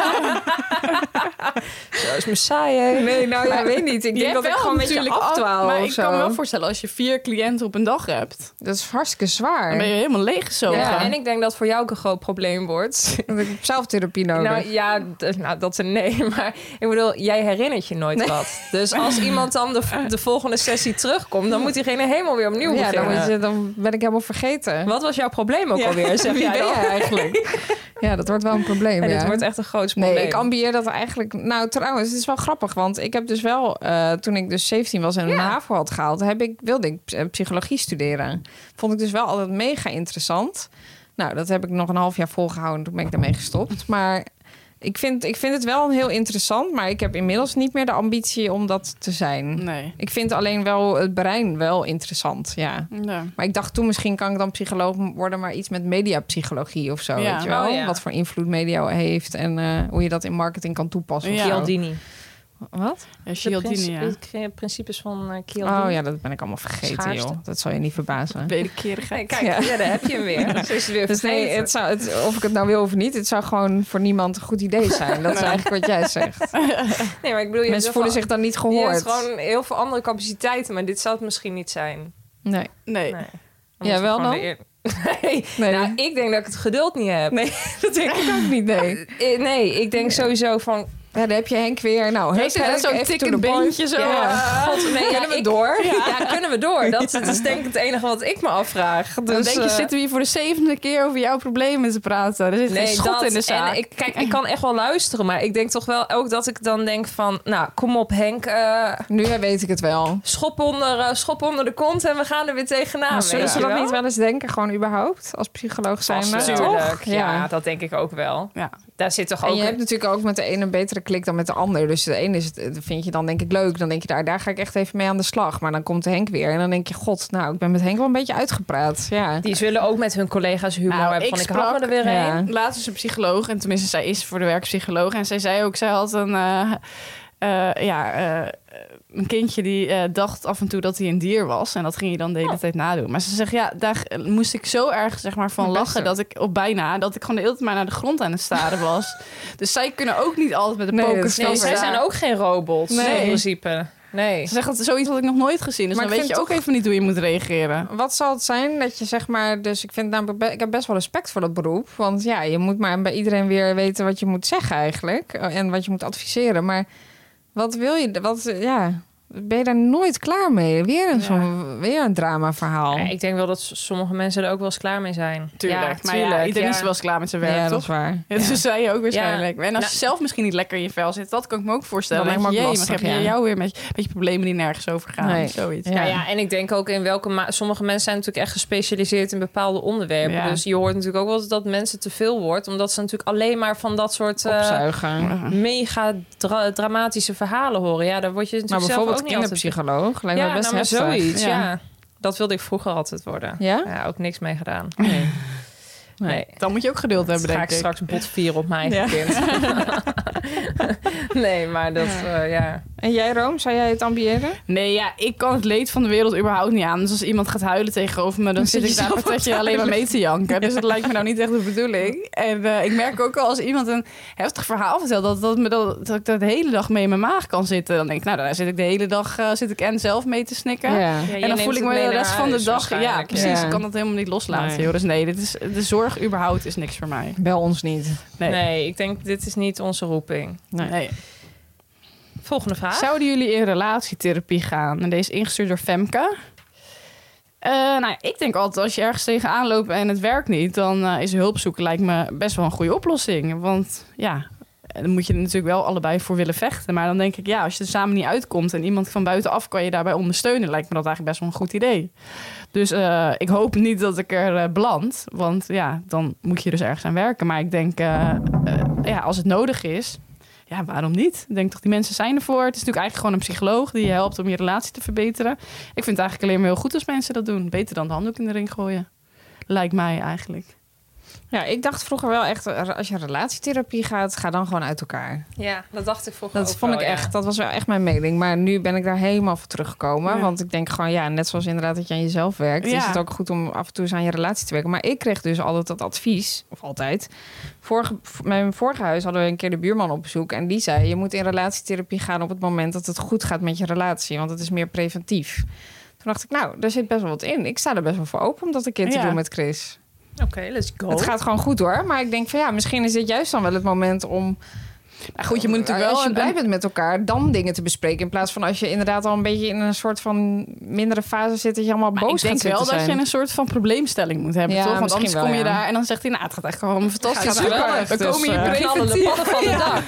Zo is me saai, hè? Nee, nou ja, weet niet. Ik denk dat ik gewoon een beetje afdwaal. Maar ik kan me wel voorstellen, als je 4 cliënten op een dag hebt... Dat is hartstikke zwaar. Dan ben je helemaal leeggezogen. Ja, en ik denk dat voor jou ook een groot probleem wordt. Ik heb zelftherapie nodig. Nou ja, dat is nee. Maar ik bedoel, jij herinnert je nooit wat. Dus als iemand dan de volgende sessie terugkomt... dan moet diegene helemaal weer opnieuw beginnen. Dan ben ik helemaal vergeten. Wat was jouw probleem ook alweer? Zeg Wie ben jij eigenlijk? Ja, dat wordt wel een probleem. En ja. dit wordt echt een groot probleem. Nee, ik ambieer dat eigenlijk... Nou, trouwens, het is wel grappig. Want ik heb dus wel... toen ik dus 17 was en een HAVO had gehaald... wilde ik psychologie studeren. Vond ik dus wel altijd mega interessant. Nou, dat heb ik nog een half jaar volgehouden. Toen ben ik daarmee gestopt. Maar ik vind het wel heel interessant. Maar ik heb inmiddels niet meer de ambitie om dat te zijn. Nee. Ik vind alleen wel het brein wel interessant, ja. Maar ik dacht toen misschien kan ik dan psycholoog worden... maar iets met mediapsychologie of zo, weet je wel? Oh, ja. Wat voor invloed media heeft en hoe je dat in marketing kan toepassen. Ja. Cialdini. Wat? Ja, Cialdini, De principes van Cialdini. Oh ja, dat ben ik allemaal vergeten, joh. Dat zal je niet verbazen. Wederkerigheid. Kijk, ja, daar heb je hem weer. Zo is het weer dus nee, of ik het nou wil of niet... het zou gewoon voor niemand een goed idee zijn. Dat is eigenlijk wat jij zegt. Nee, maar ik bedoel... Mensen voelen zich dan niet gehoord. Je hebt gewoon heel veel andere capaciteiten... maar dit zou het misschien niet zijn. Nee. Ja, wel dan? Nee. Nou, ik denk dat ik het geduld niet heb. Nee, dat denk ik ook niet, nee. Nee, ik denk sowieso van... Ja, dan heb je Henk weer. Nou, Henk, zo'n tikkend beentje zo. Kunnen we door? Ja, kunnen we door? Dat is denk ik het enige wat ik me afvraag. Dus, dan denk je, zitten we hier voor de 7e keer over jouw problemen te praten. Er zit geen schot in de zaak. En ik kan echt wel luisteren, maar ik denk toch wel ook dat ik dan denk van... Nou, kom op Henk. Nu weet ik het wel. Schop onder de kont en we gaan er weer tegenaan. Zullen ze dat niet wel eens denken, gewoon überhaupt? Als psycholoog zijn? Natuurlijk. Ja, dat denk ik ook wel. Ja. Daar zit toch ook... En je hebt natuurlijk ook met de ene een betere klik dan met de ander. Dus de ene vind je dan denk ik leuk. Dan denk je, daar ga ik echt even mee aan de slag. Maar dan komt Henk weer en dan denk je... God, nou, ik ben met Henk wel een beetje uitgepraat. Ja. Die zullen ook met hun collega's humor hebben. Ik had er weer een. Laatst is een psycholoog. En tenminste, zij is voor de werkpsycholoog. En zij zei ook, zij had een kindje die dacht af en toe dat hij een dier was. En dat ging je dan de hele tijd nadoen. Maar ze zegt, ja, daar moest ik zo erg zeg maar, van lachen... dat ik gewoon de hele tijd maar naar de grond aan het staren was. Dus zij kunnen ook niet altijd met de pokers... Nee, zij zijn ook geen robots in principe. Nee. Ze zegt, dat is zoiets wat ik nog nooit gezien. Dus maar dan weet je ook even niet hoe je moet reageren. Wat zal het zijn dat je zeg maar... Dus ik vind namelijk... Ik heb best wel respect voor dat beroep. Want ja, je moet maar bij iedereen weer weten wat je moet zeggen eigenlijk. En wat je moet adviseren. Maar wat wil je... Ben je daar nooit klaar mee? Weer een dramaverhaal. Ja, ik denk wel dat sommige mensen er ook wel eens klaar mee zijn. Tuurlijk. Maar iedereen is wel eens klaar met zijn werk, ja, toch? Dat is waar. Ja, dus zei je ook waarschijnlijk. Ja. En als je zelf misschien niet lekker in je vel zit, dat kan ik me ook voorstellen. Dan heb je jou weer met je problemen die nergens over gaan. Nee. Zoiets. Ja, en ik denk ook in sommige mensen zijn natuurlijk echt gespecialiseerd in bepaalde onderwerpen. Ja. Dus je hoort natuurlijk ook wel eens dat mensen te veel wordt. Omdat ze natuurlijk alleen maar van dat soort mega dramatische verhalen horen. Ja, daar word je natuurlijk zelf ook niet altijd... Kinderpsycholoog, lijkt me best heftig. Zoiets, ja. Dat wilde ik vroeger altijd worden. Ja? Ja, ook niks mee gedaan. Nee. Dan moet je ook geduld hebben, denk ik. Ga ik straks bot vieren op mijn eigen kind. Nee, maar dat, En jij, Room, zou jij het ambiëren? Nee, ja, ik kan het leed van de wereld überhaupt niet aan. Dus als iemand gaat huilen tegenover me, dan zit ik daar dat je alleen maar mee te janken. Dus dat lijkt me nou niet echt de bedoeling. En ik merk ook al als iemand een heftig verhaal vertelt, dat ik daar de hele dag mee in mijn maag kan zitten. Dan denk ik, nou, daar zit ik de hele dag en zelf mee te snikken. Ja. En dan voel ik me de rest van de dag. Ja, precies. Ja. Ik kan dat helemaal niet loslaten. Joh. Dus nee, de zorg überhaupt is niks voor mij. Bel ons niet. Nee, ik denk dit is niet onze roeping. Nee. Volgende vraag. Zouden jullie in relatietherapie gaan? En deze is ingestuurd door Femke. Ik denk altijd als je ergens tegenaan loopt en het werkt niet, dan is hulp zoeken lijkt me best wel een goede oplossing. Want ja, dan moet je er natuurlijk wel allebei voor willen vechten. Maar dan denk ik, ja, als je er samen niet uitkomt en iemand van buitenaf kan je daarbij ondersteunen, lijkt me dat eigenlijk best wel een goed idee. Dus ik hoop niet dat ik er beland, want ja, dan moet je dus ergens aan werken. Maar ik denk, als het nodig is, ja, waarom niet? Ik denk toch, die mensen zijn ervoor. Het is natuurlijk eigenlijk gewoon een psycholoog die je helpt om je relatie te verbeteren. Ik vind het eigenlijk alleen maar heel goed als mensen dat doen. Beter dan de handdoek in de ring gooien. Lijkt mij eigenlijk. Ja, ik dacht vroeger wel echt, als je relatietherapie gaat, ga dan gewoon uit elkaar. Ja, dat dacht ik vroeger ook Dat vond ik echt, dat was wel echt mijn mening. Maar nu ben ik daar helemaal voor teruggekomen. Ja. Want ik denk gewoon, ja, net zoals inderdaad dat je aan jezelf werkt, is het ook goed om af en toe eens aan je relatie te werken. Maar ik kreeg dus altijd dat advies, of altijd. Mijn vorige huis hadden we een keer de buurman op bezoek. En die zei, je moet in relatietherapie gaan op het moment dat het goed gaat met je relatie. Want het is meer preventief. Toen dacht ik, nou, daar zit best wel wat in. Ik sta er best wel voor open om dat een keer te doen met Chris. Oké, let's go. Het gaat gewoon goed hoor. Maar ik denk van ja, misschien is dit juist dan wel het moment om... Nou goed, je moet natuurlijk wel... Als je blij bent met elkaar, dan dingen te bespreken. In plaats van als je inderdaad al een beetje in een soort van mindere fase zit, dat je allemaal boos gaat zitten zijn. Ik denk wel dat je een soort van probleemstelling moet hebben, toch? Want anders kom je daar en dan zegt hij, nou, het gaat echt gewoon fantastisch. We komen hier preventief. De padden van de dak.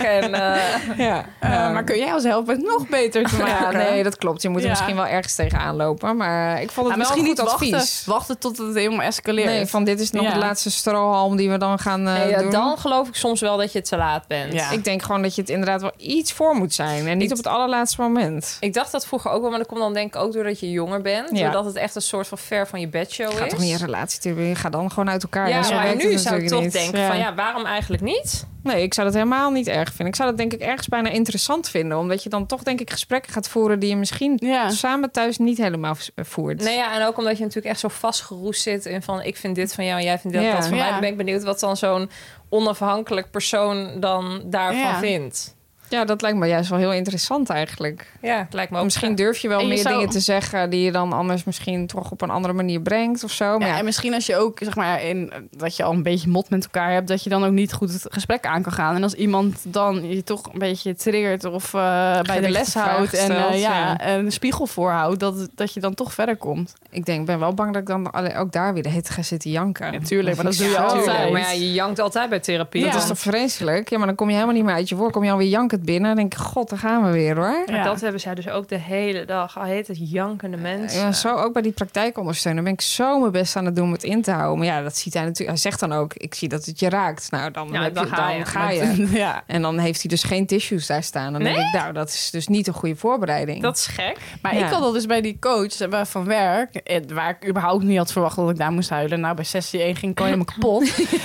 En, maar kun jij ons helpen het nog beter te maken? Ja, nee, dat klopt. Je moet er misschien wel ergens tegenaan lopen. Maar ik vond het wel misschien goed niet advies. Wachten tot het helemaal escaleert. Nee, van dit is nog de laatste strohalm die we dan gaan doen. Dan geloof ik soms wel dat je te laat bent. Ja. Ik denk gewoon dat je het inderdaad wel iets voor moet zijn. En niet op het allerlaatste moment. Ik dacht dat vroeger ook wel, maar dat komt dan denk ik ook doordat je jonger bent. Ja. Doordat het echt een soort van ver van je bedshow is. Ga toch niet in relatie, je gaat dan gewoon uit elkaar. Ja, maar nu zou ik toch denken van ja, waarom eigenlijk niet? Nee, ik zou dat helemaal niet erg vinden. Ik zou dat denk ik ergens bijna interessant vinden. Omdat je dan toch denk ik gesprekken gaat voeren die je misschien samen thuis niet helemaal voert. Nee, ja, en ook omdat je natuurlijk echt zo vastgeroest zit in van ik vind dit van jou en jij vindt dat van mij. Dan ben ik benieuwd wat dan zo'n onafhankelijk persoon dan daarvan vindt. Ja, dat lijkt me juist wel heel interessant eigenlijk. Ja, het lijkt me ook. Misschien durf je wel meer dingen te zeggen die je dan anders misschien toch op een andere manier brengt of zo. Maar en misschien als je ook, zeg maar, dat je al een beetje mot met elkaar hebt, dat je dan ook niet goed het gesprek aan kan gaan. En als iemand dan je toch een beetje triggert of bij de les houdt en een spiegel voorhoudt, dat je dan toch verder komt. Ik ben wel bang dat ik dan ook daar weer de hele ga zitten janken. Natuurlijk, maar dat doe je altijd. Maar ja, je jankt altijd bij therapie. Dat is toch vreselijk? Ja, maar dan kom je helemaal niet meer uit je woord. Kom je alweer jankend binnen. Dan denk ik, god, daar gaan we weer hoor. Ja. Dat hebben zij dus ook de hele dag. Al heet het jankende mensen. Ja, zo ook bij die praktijkondersteuner ben ik zo mijn best aan het doen om het in te houden. Maar ja, dat ziet hij natuurlijk. Hij zegt dan ook, ik zie dat het je raakt. Nou, dan ga je. Ja. En dan heeft hij dus geen tissues daar staan. Dan denk ik, nou, dat is dus niet een goede voorbereiding. Dat is gek. Maar ik had dat dus bij die coach van werk, waar ik überhaupt niet had verwacht dat ik daar moest huilen. Nou, bij sessie 1 ging ik helemaal kapot.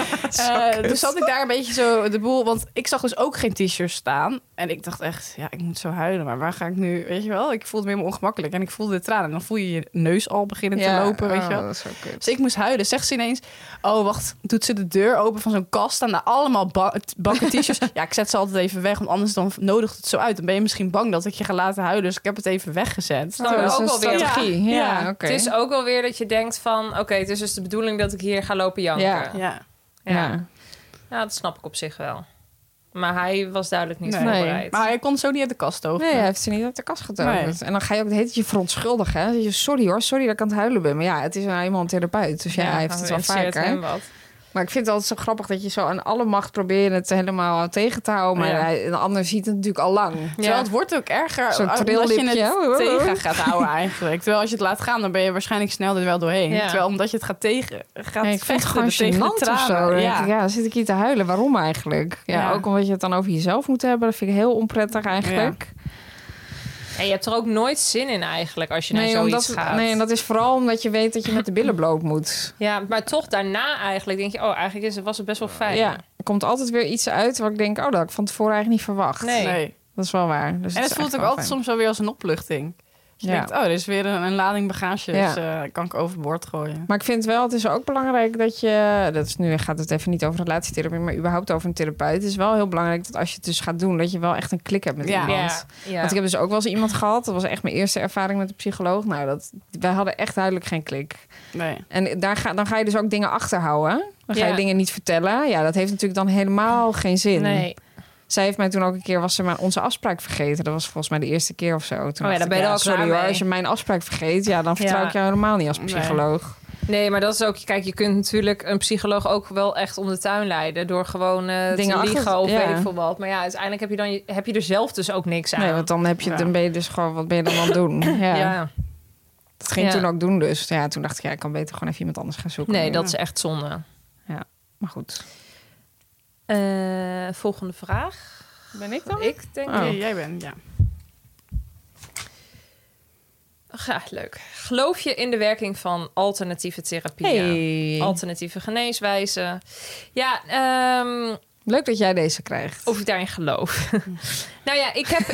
Dus zat ik daar een beetje zo de boel, want ik zag dus ook geen t-shirts staan. En ik dacht echt, ja, ik moet zo huilen. Maar waar ga ik nu, weet je wel? Ik voelde me helemaal ongemakkelijk. En ik voelde de tranen. En dan voel je je neus al beginnen te lopen, weet je wel? Dat is zo kut. Dus ik moest huilen. Zegt ze ineens, oh, wacht. Doet ze de deur open van zo'n kast. Staan daar allemaal bakken t-shirts. Ja, ik zet ze altijd even weg. Want anders dan nodigt het zo uit. Dan ben je misschien bang dat ik je ga laten huilen. Dus ik heb het even weggezet. Dat is ook wel weer strategie. Ja, Het is ook wel weer dat je denkt van, oké, het is dus de bedoeling dat ik hier ga lopen janken. Ja, dat snap ik op zich wel. Maar hij was duidelijk niet voorbereid. Maar hij kon zo niet uit de kast over. Nee, hij heeft ze niet uit de kast getoverd. Nee. En dan ga je ook het je verontschuldigen. Hè? Je, sorry hoor, sorry dat ik aan het huilen ben. Maar ja, het is nou eenmaal een therapeut. Dus hij heeft het wel vaker. Maar ik vind het altijd zo grappig dat je zo aan alle macht probeert het helemaal tegen te houden. Maar een ander ziet het natuurlijk al lang. Terwijl het wordt ook erger als je het tegen gaat houden eigenlijk. Terwijl als je het laat gaan, dan ben je waarschijnlijk snel er wel doorheen. Ja. Terwijl omdat je het gaat ik vind het gewoon tegen de tranen. Ja, dan zit ik hier te huilen. Waarom eigenlijk? Ja, ook omdat je het dan over jezelf moet hebben. Dat vind ik heel onprettig eigenlijk. Ja. En je hebt er ook nooit zin in eigenlijk als je naar zoiets gaat. Nee, en dat is vooral omdat je weet dat je met de billen bloot moet. Ja, maar toch daarna eigenlijk denk je, oh, eigenlijk was het best wel fijn. Ja, er komt altijd weer iets uit waar ik denk, oh, dat had ik van tevoren eigenlijk niet verwacht. Nee. Dat is wel waar. Dus en het voelt ook altijd soms wel weer als een opluchting. Je denkt, er is weer een lading bagage, dus kan ik overboord gooien. Maar ik vind wel, het is ook belangrijk dat je... Nu gaat het even niet over relatietherapie, maar überhaupt over een therapeut. Het is wel heel belangrijk dat als je het dus gaat doen, dat je wel echt een klik hebt met iemand. Ja. Want ik heb dus ook wel eens iemand gehad, dat was echt mijn eerste ervaring met de psycholoog. Nou, wij hadden echt duidelijk geen klik. Nee. En dan ga je dus ook dingen achterhouden. Dan ga je dingen niet vertellen. Ja, dat heeft natuurlijk dan helemaal geen zin. Nee. Zij heeft mij toen ook een keer, was ze onze afspraak vergeten. Dat was volgens mij de eerste keer of zo. Toen dan ben je ook sorry hoor, als je mijn afspraak vergeet, dan vertrouw ik jou helemaal niet als psycholoog. Nee, maar dat is ook, kijk, je kunt natuurlijk een psycholoog ook wel echt om de tuin leiden door gewoon dingen te liegen of weet ik veel wat. Maar ja, uiteindelijk heb je er zelf dus ook niks aan. Nee, want dan dan ben je dus gewoon, wat ben je dan aan het doen? Ja. Dat ging toen ook doen dus. Ja, toen dacht ik, ik kan beter gewoon even iemand anders gaan zoeken. Nee, dat is echt zonde. Ja, maar goed. Volgende vraag. Ben ik dan? Ik denk... Nee, jij bent, ja. Graag, leuk. Geloof je in de werking van alternatieve therapieën? Alternatieve geneeswijzen? Ja, leuk dat jij deze krijgt. Of ik daarin geloof. Nou ja,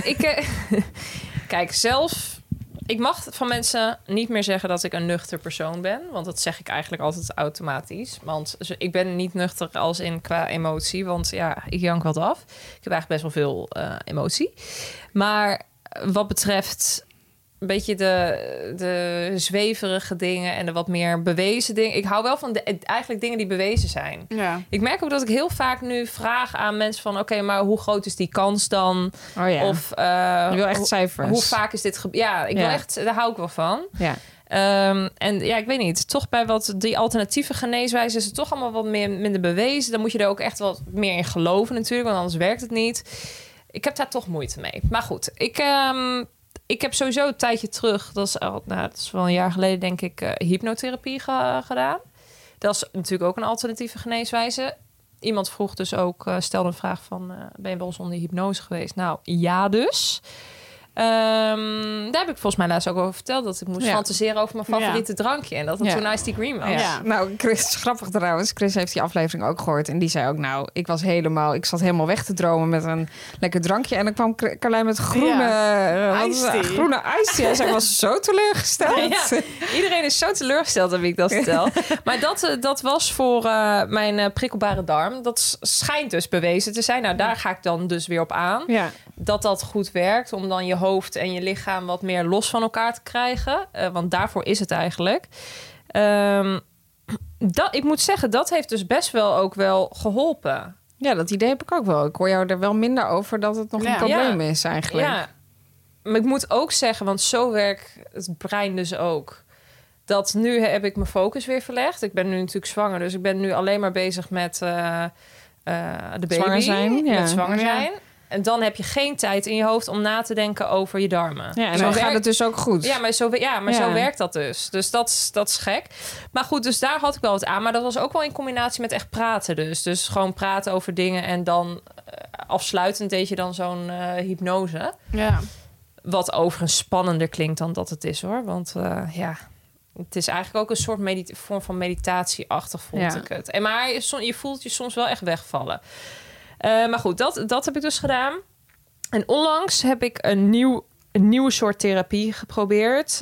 kijk, zelf... Ik mag van mensen niet meer zeggen dat ik een nuchter persoon ben. Want dat zeg ik eigenlijk altijd automatisch. Want ik ben niet nuchter als in qua emotie. Want ik jank wat af. Ik heb eigenlijk best wel veel emotie. Maar wat betreft een beetje de zweverige dingen en de wat meer bewezen dingen. Ik hou wel van eigenlijk dingen die bewezen zijn. Ja. Ik merk ook dat ik heel vaak nu vraag aan mensen van... Oké, maar hoe groot is die kans dan? Oh ja. Of je wil echt cijfers. Hoe vaak is dit gebeurd? Ja, wil echt, daar hou ik wel van. Ja. En ik weet niet. Toch bij wat die alternatieve geneeswijzen is het toch allemaal wat minder bewezen. Dan moet je er ook echt wat meer in geloven natuurlijk, want anders werkt het niet. Ik heb daar toch moeite mee. Maar goed, ik heb sowieso een tijdje terug, dat is wel een jaar geleden, denk ik, hypnotherapie gedaan. Dat is natuurlijk ook een alternatieve geneeswijze. Iemand vroeg dus ook, stelde een vraag van, ben je bij ons onder hypnose geweest? Nou, ja dus. Daar heb ik volgens mij laatst ook over verteld, dat ik moest fantaseren over mijn favoriete drankje. En dat het toen Ice Tea Green was. Ja. Nou, Chris, grappig trouwens. Chris heeft die aflevering ook gehoord. En die zei ook, nou, ik zat helemaal weg te dromen met een lekker drankje. En dan kwam Carlijn met groene Ice Tea. Zij was zo teleurgesteld. Ja. Iedereen is zo teleurgesteld, heb ik dat vertel. Maar dat was voor mijn prikkelbare darm. Dat schijnt dus bewezen te zijn. Nou, daar ga ik dan dus weer op aan. Ja. Dat goed werkt, om dan je hoofd en je lichaam wat meer los van elkaar te krijgen. Want daarvoor is het eigenlijk. Ik moet zeggen, dat heeft dus best wel ook wel geholpen. Ja, dat idee heb ik ook wel. Ik hoor jou er wel minder over dat het nog een probleem is eigenlijk. Ja, maar ik moet ook zeggen, want zo werkt het brein dus ook. Dat nu heb ik mijn focus weer verlegd. Ik ben nu natuurlijk zwanger, dus ik ben nu alleen maar bezig met de baby. Zwanger zijn. Met zwanger zijn. En dan heb je geen tijd in je hoofd om na te denken over je darmen. Ja, en dan gaat het dus ook goed. Ja, maar zo werkt dat dus. Dus dat is gek. Maar goed, dus daar had ik wel wat aan. Maar dat was ook wel in combinatie met echt praten dus. Dus gewoon praten over dingen en dan afsluitend deed je dan zo'n hypnose. Ja. Wat overigens spannender klinkt dan dat het is, hoor. Want het is eigenlijk ook een soort vorm van meditatie-achtig, vond ik het. Maar je voelt je soms wel echt wegvallen. Maar goed, dat heb ik dus gedaan. En onlangs heb ik een nieuwe soort therapie geprobeerd.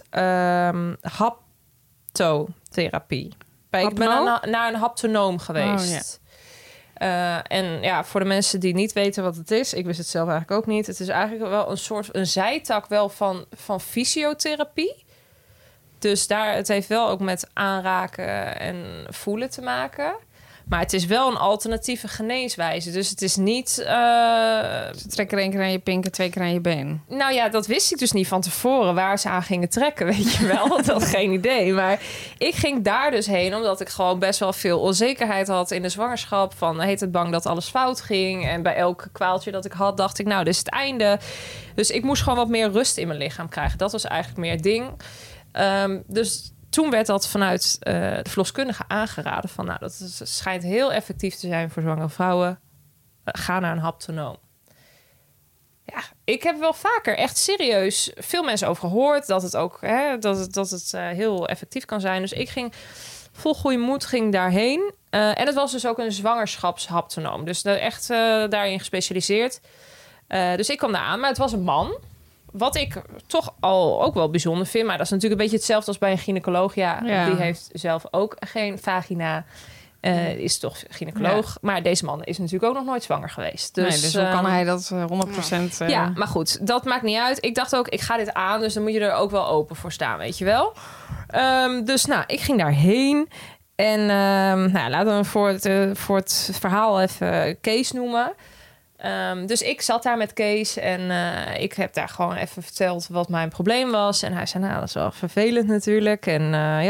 Haptotherapie. Ik ben naar een haptonoom geweest. Oh, en voor de mensen die niet weten wat het is... ik wist het zelf eigenlijk ook niet. Het is eigenlijk wel een zijtak wel van fysiotherapie. Dus het heeft wel ook met aanraken en voelen te maken... Maar het is wel een alternatieve geneeswijze. Dus het is niet... Ze trekken 1 keer aan je pink en 2 keer aan je been. Nou ja, dat wist ik dus niet van tevoren waar ze aan gingen trekken, weet je wel. Dat had geen idee. Maar ik ging daar dus heen omdat ik gewoon best wel veel onzekerheid had in de zwangerschap. Van, heet het bang dat alles fout ging? En bij elk kwaaltje dat ik had, dacht ik, nou, dit is het einde. Dus ik moest gewoon wat meer rust in mijn lichaam krijgen. Dat was eigenlijk meer het ding. Dus... Toen werd dat vanuit de verloskundige aangeraden van... nou, dat schijnt heel effectief te zijn voor zwangere vrouwen. Ga naar een haptonoom. Ja, ik heb wel vaker echt serieus veel mensen over gehoord... dat het ook heel effectief kan zijn. Dus ik ging vol goede moed daarheen. En het was dus ook een zwangerschapshaptonoom. Dus echt daarin gespecialiseerd. Dus ik kwam daar aan, maar het was een man. Wat ik toch al ook wel bijzonder vind. Maar dat is natuurlijk een beetje hetzelfde als bij een gynaecoloog. Ja. Die heeft zelf ook geen vagina. Is toch gynaecoloog. Ja. Maar deze man is natuurlijk ook nog nooit zwanger geweest. Dus hoe kan hij dat 100%... Ja, maar goed, dat maakt niet uit. Ik dacht ook, ik ga dit aan. Dus dan moet je er ook wel open voor staan, weet je wel. Dus ik ging daarheen. En laten we voor het verhaal even Kees noemen. Dus ik zat daar met Kees en ik heb daar gewoon even verteld wat mijn probleem was. En hij zei, dat is wel vervelend natuurlijk. En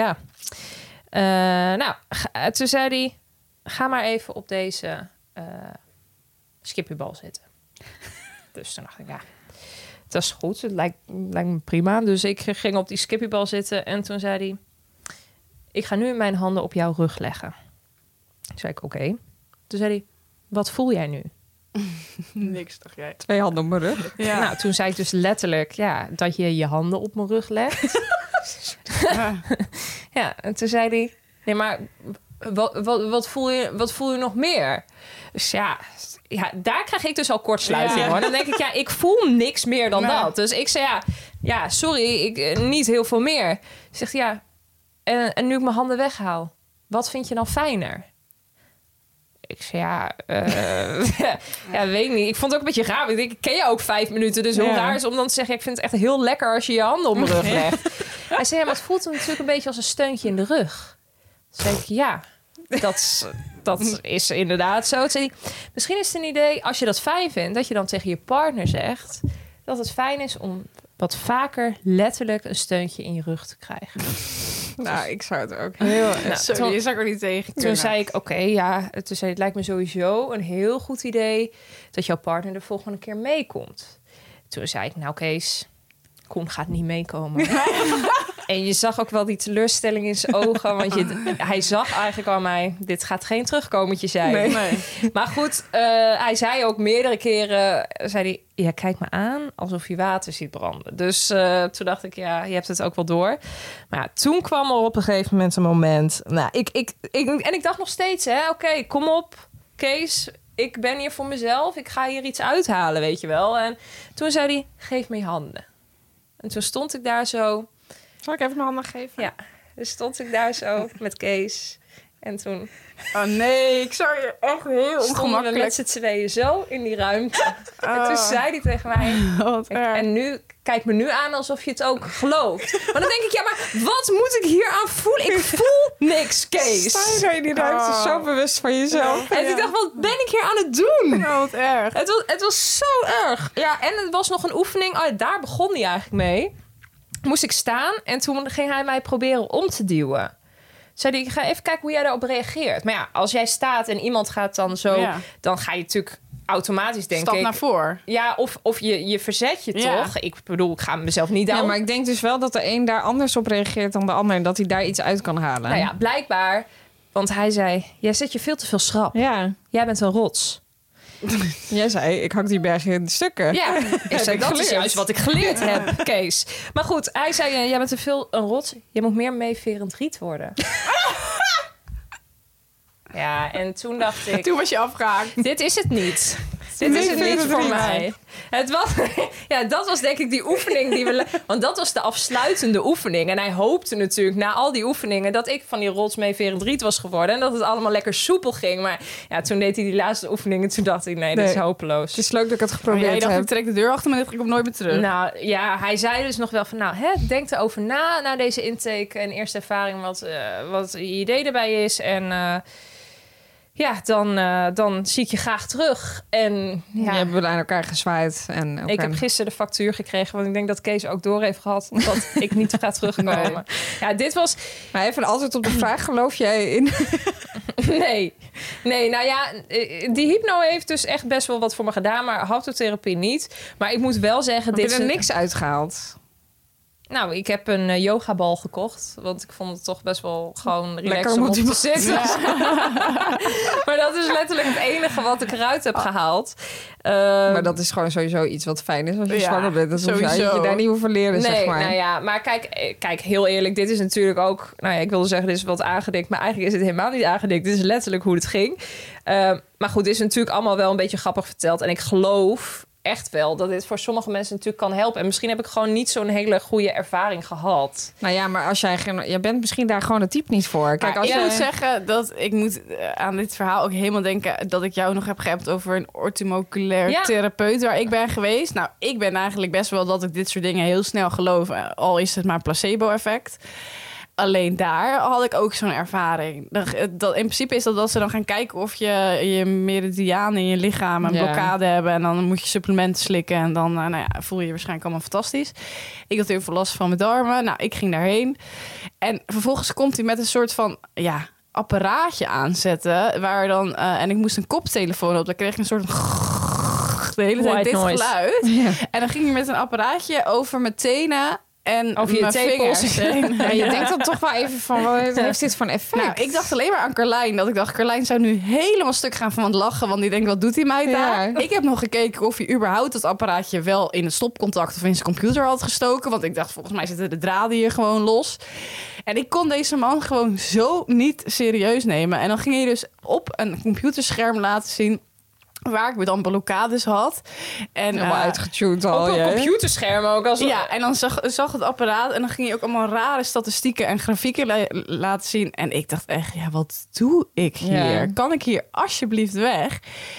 toen zei hij, ga maar even op deze skippiebal zitten. Dus toen dacht ik, dat is goed. Het lijkt me prima. Dus ik ging op die skippiebal zitten en toen zei hij, ik ga nu mijn handen op jouw rug leggen. Toen zei ik, oké. Toen zei hij, wat voel jij nu? Niks, dacht jij. 2 handen op mijn rug. Ja. Nou, toen zei ik dus letterlijk, dat je je handen op mijn rug legt. En toen zei hij, nee, maar wat voel je nog meer? Dus daar krijg ik dus al kortsluiting, hoor. Dan denk ik, ik voel niks meer dan dat. Dus ik zei, sorry, niet heel veel meer. Zegt hij, en nu ik mijn handen weghaal, wat vind je dan fijner? Ik zei, weet ik niet. Ik vond het ook een beetje raar. Ik denk, ik ken je ook 5 minuten. Dus hoe raar is om dan te zeggen, ik vind het echt heel lekker als je je handen op mijn rug legt. Hij zei, maar het voelt natuurlijk een beetje als een steuntje in de rug. Toen zei ik, dat is inderdaad zo. Toen zei hij, misschien is het een idee, als je dat fijn vindt, dat je dan tegen je partner zegt dat het fijn is om wat vaker letterlijk een steuntje in je rug te krijgen. Nou, ik zou het ook heel... Sorry, je zou er niet tegen kunnen. Toen zei ik, toen zei het lijkt me sowieso een heel goed idee dat jouw partner de volgende keer meekomt. Toen zei ik, Kees, Koen gaat niet meekomen. En je zag ook wel die teleurstelling in zijn ogen, want hij zag eigenlijk aan mij, dit gaat geen terugkomertje zijn. Nee. Maar goed, hij zei ook meerdere keren, zei hij, kijk me aan alsof je water ziet branden. Dus toen dacht ik, je hebt het ook wel door. Maar toen kwam er op een gegeven moment een moment. Ik dacht nog steeds, oké, kom op, Kees, ik ben hier voor mezelf. Ik ga hier iets uithalen, weet je wel. En toen zei hij, geef me je handen. En toen stond ik daar zo. Zal ik even mijn handen geven? Ja, dus stond ik daar zo met Kees. En toen... Oh nee, ik zou je echt heel ongemakkelijk... we met z'n tweeën zo in die ruimte. En toen zei hij tegen mij... En nu, kijk me nu aan alsof je het ook gelooft. Maar dan denk ik, maar wat moet ik hier aan voelen? Ik voel niks, Kees. Sta je in die ruimte zo bewust van jezelf. En ik dacht, wat ben ik hier aan het doen? Oh, wat erg. Het was zo erg. Ja, en het was nog een oefening. Daar begon hij eigenlijk mee. Moest ik staan en toen ging hij mij proberen om te duwen. Zei hij, ik ga even kijken hoe jij daarop reageert. Maar als jij staat en iemand gaat dan zo... dan ga je natuurlijk automatisch denken... Stap naar voor. Ja, of je verzet je toch. Ik bedoel, ik ga mezelf niet down. Ja, maar ik denk dus wel dat de een daar anders op reageert dan de ander... en dat hij daar iets uit kan halen. Nou ja, blijkbaar. Want hij zei, jij zet je veel te veel schrap. Ja. Jij bent een rots. Jij zei, ik hak die berg in stukken. Ja, ik zei, dat is juist wat ik geleerd heb, Kees. Maar goed, hij zei, jij bent te veel een rots. Je moet meer meeverend riet worden. Ja, en toen dacht ik... Toen was je afgehaakt. Dit is het niet. Dit is het niet voor mij. Het was, dat was denk ik die oefening die we... Want dat was de afsluitende oefening. En hij hoopte natuurlijk na al die oefeningen... dat ik van die rots meeverend riet was geworden. En dat het allemaal lekker soepel ging. Maar toen deed hij die laatste oefening. En toen dacht ik, nee, dat is hopeloos. Het is leuk dat ik het geprobeerd heb. Jij dacht, ik trek de deur achter me en ik kom nooit meer terug. Nou ja, hij zei dus nog wel van... denk erover na deze intake en eerste ervaring... wat je idee erbij is. En... dan zie ik je graag terug. En hebben we aan elkaar gezwaaid. En ik heb gisteren de factuur gekregen, want ik denk dat Kees ook door heeft gehad dat ik niet ga terugkomen. Nee. Ja, dit was... Maar even altijd op de vraag, geloof jij in? Nee, nou ja, die hypno heeft dus echt best wel wat voor me gedaan, maar haptotherapie niet. Maar ik moet wel zeggen... Heb je er niks uitgehaald? Nou, ik heb een yogabal gekocht. Want ik vond het toch best wel gewoon relaxed om op te zitten. Ja. Maar dat is letterlijk het enige wat ik eruit heb gehaald. Maar dat is gewoon sowieso iets wat fijn is als je zwanger bent. Dat je daar niet hoeft leren, zeg maar. Nou ja, maar kijk, heel eerlijk. Dit is natuurlijk ook... Nou ja, ik wilde zeggen, dit is wat aangedikt. Maar eigenlijk is het helemaal niet aangedikt. Dit is letterlijk hoe het ging. Maar goed, dit is natuurlijk allemaal wel een beetje grappig verteld. En ik geloof... echt wel dat dit voor sommige mensen natuurlijk kan helpen. En misschien heb ik gewoon niet zo'n hele goede ervaring gehad. Nou ja, maar als jij bent misschien daar gewoon het type niet voor. Kijk, als ik moet zeggen dat ik moet aan dit verhaal ook helemaal denken dat ik jou nog heb geappt over een orthomoculair therapeut waar ik ben geweest. Nou, ik ben eigenlijk best wel dat ik dit soort dingen heel snel geloof, al is het maar placebo-effect. Alleen daar had ik ook zo'n ervaring. In principe is dat ze dan gaan kijken of je meridianen in je lichaam een blokkade hebben. En dan moet je supplementen slikken. En dan voel je je waarschijnlijk allemaal fantastisch. Ik had heel veel last van mijn darmen. Nou, ik ging daarheen. En vervolgens komt hij met een soort van apparaatje aanzetten. Waar dan, en ik moest een koptelefoon op. Dan kreeg ik een soort de hele tijd dit geluid. Ja. En dan ging hij met een apparaatje over mijn tenen en over je vingers. En je denkt dan toch wel even van, wat heeft dit voor een effect? Nou, ik dacht alleen maar aan Carlijn. Dat ik dacht, Carlijn zou nu helemaal stuk gaan van het lachen. Want die denkt, wat doet hij mij daar? Ja. Ik heb nog gekeken of hij überhaupt het apparaatje wel in het stopcontact of in zijn computer had gestoken. Want ik dacht, volgens mij zitten de draden hier gewoon los. En ik kon deze man gewoon zo niet serieus nemen. En dan ging hij dus op een computerscherm laten zien waar ik dan blokkades had. En helemaal uitgetuned al. Op een computerscherm ook. En dan zag het apparaat en dan ging je ook allemaal rare statistieken en grafieken laten zien. En ik dacht echt, wat doe ik hier? Ja. Kan ik hier alsjeblieft weg?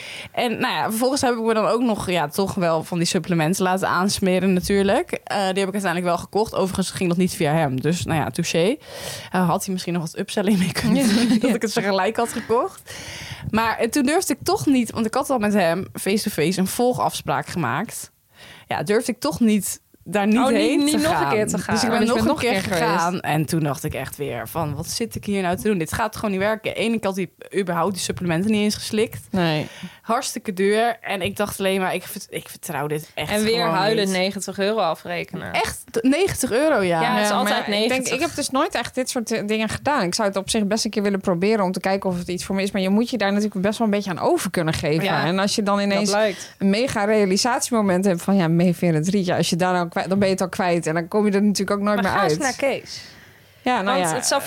En vervolgens heb ik me dan ook nog toch wel van die supplementen laten aansmeren natuurlijk. Die heb ik uiteindelijk wel gekocht. Overigens ging dat niet via hem. Dus touché. Had hij misschien nog wat upselling mee kunnen doen. Dat ik het zo gelijk had gekocht. Maar toen durfde ik toch niet, want ik had al met hem face-to-face een volgafspraak gemaakt. Ja, durfde ik toch niet daar niet heen te gaan. Nog een keer te gaan. Dus ik ben nog een keer gegaan. En toen dacht ik echt weer van, wat zit ik hier nou te doen? Dit gaat gewoon niet werken. Eén, ik had überhaupt die supplementen niet eens geslikt. Nee. Hartstikke duur. En ik dacht alleen maar, ik vertrouw dit echt en weer huilen niet. €90 afrekenen. Echt? €90, ja. Ja, het is altijd 90. Ik heb dus nooit echt dit soort dingen gedaan. Ik zou het op zich best een keer willen proberen om te kijken of het iets voor me is. Maar je moet je daar natuurlijk best wel een beetje aan over kunnen geven. Ja, en als je dan ineens een mega realisatiemoment hebt van mee als je daar nou kwijt, dan ben je het al kwijt. En dan kom je er natuurlijk ook nooit meer uit. Maar ga eens naar Kees. Ja, want het zal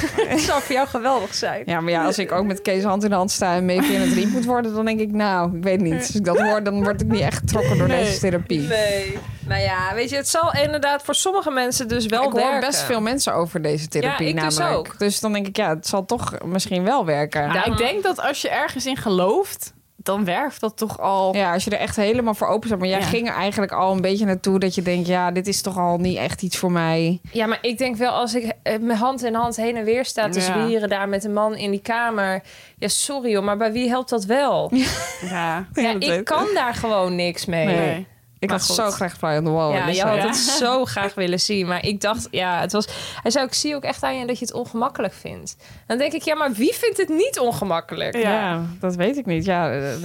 voor jou geweldig zijn. Ja, maar als ik ook met Kees hand in hand sta en mee 403 moet worden, dan denk ik, ik weet niet. Als ik dat hoor, dan word ik niet echt getrokken door deze therapie. Nee. Nou weet je, het zal inderdaad voor sommige mensen dus wel werken. Ik hoor best veel mensen over deze therapie namelijk. Dus ook. Dus dan denk ik, het zal toch misschien wel werken. Ja, ik denk dat als je ergens in gelooft, dan werkt dat toch al. Ja, als je er echt helemaal voor open staat. Maar jij ging er eigenlijk al een beetje naartoe dat je denkt, dit is toch al niet echt iets voor mij. Ja, maar ik denk wel als ik mijn hand in hand heen en weer sta te zwieren daar met een man in die kamer. Ja, sorry hoor, maar bij wie helpt dat wel? Ja, ik kan daar gewoon niks mee. Nee. Ik had zo graag Fly on the Wall. Ja, je had het zo graag willen zien. Maar ik dacht, het was. Hij zei, ik zie ook echt aan je dat je het ongemakkelijk vindt. Dan denk ik, maar wie vindt het niet ongemakkelijk? Ja, dat weet ik niet.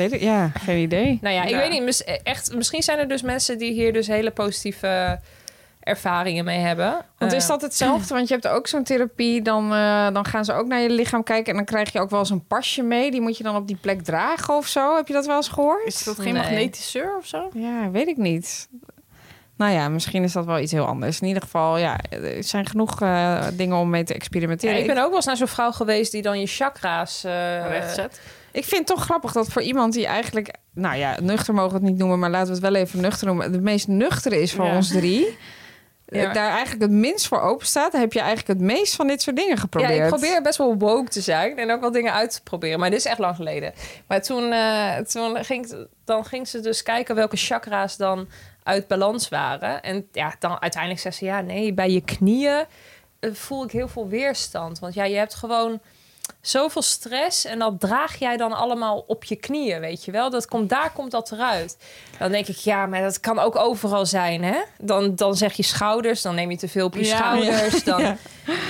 Geen idee. Nou ik weet niet. Misschien zijn er dus mensen die hier dus hele positieve ervaringen mee hebben. Want is dat hetzelfde? Want je hebt ook zo'n therapie. Dan gaan ze ook naar je lichaam kijken. En dan krijg je ook wel eens een pasje mee. Die moet je dan op die plek dragen of zo. Heb je dat wel eens gehoord? Is dat geen magnetiseur of zo? Ja, weet ik niet. Misschien is dat wel iets heel anders. In ieder geval, er zijn genoeg dingen om mee te experimenteren. Ja, ik ben ook wel eens naar zo'n vrouw geweest die dan je chakra's rechtzet. Ik vind het toch grappig dat voor iemand die eigenlijk, nuchter mogen we het niet noemen, maar laten we het wel even nuchter noemen, de meest nuchtere is van ons drie. Daar eigenlijk het minst voor open staat, heb je eigenlijk het meest van dit soort dingen geprobeerd. Ja, ik probeer best wel woke te zijn en ook wel dingen uit te proberen. Maar dit is echt lang geleden. Maar toen ging ze dus kijken welke chakra's dan uit balans waren. En dan uiteindelijk zei ze, bij je knieën voel ik heel veel weerstand. Want je hebt gewoon zoveel stress en dat draag jij dan allemaal op je knieën, weet je wel? Daar komt dat eruit. Dan denk ik, maar dat kan ook overal zijn, hè? Dan zeg je schouders, dan neem je te veel op je schouders. Dan,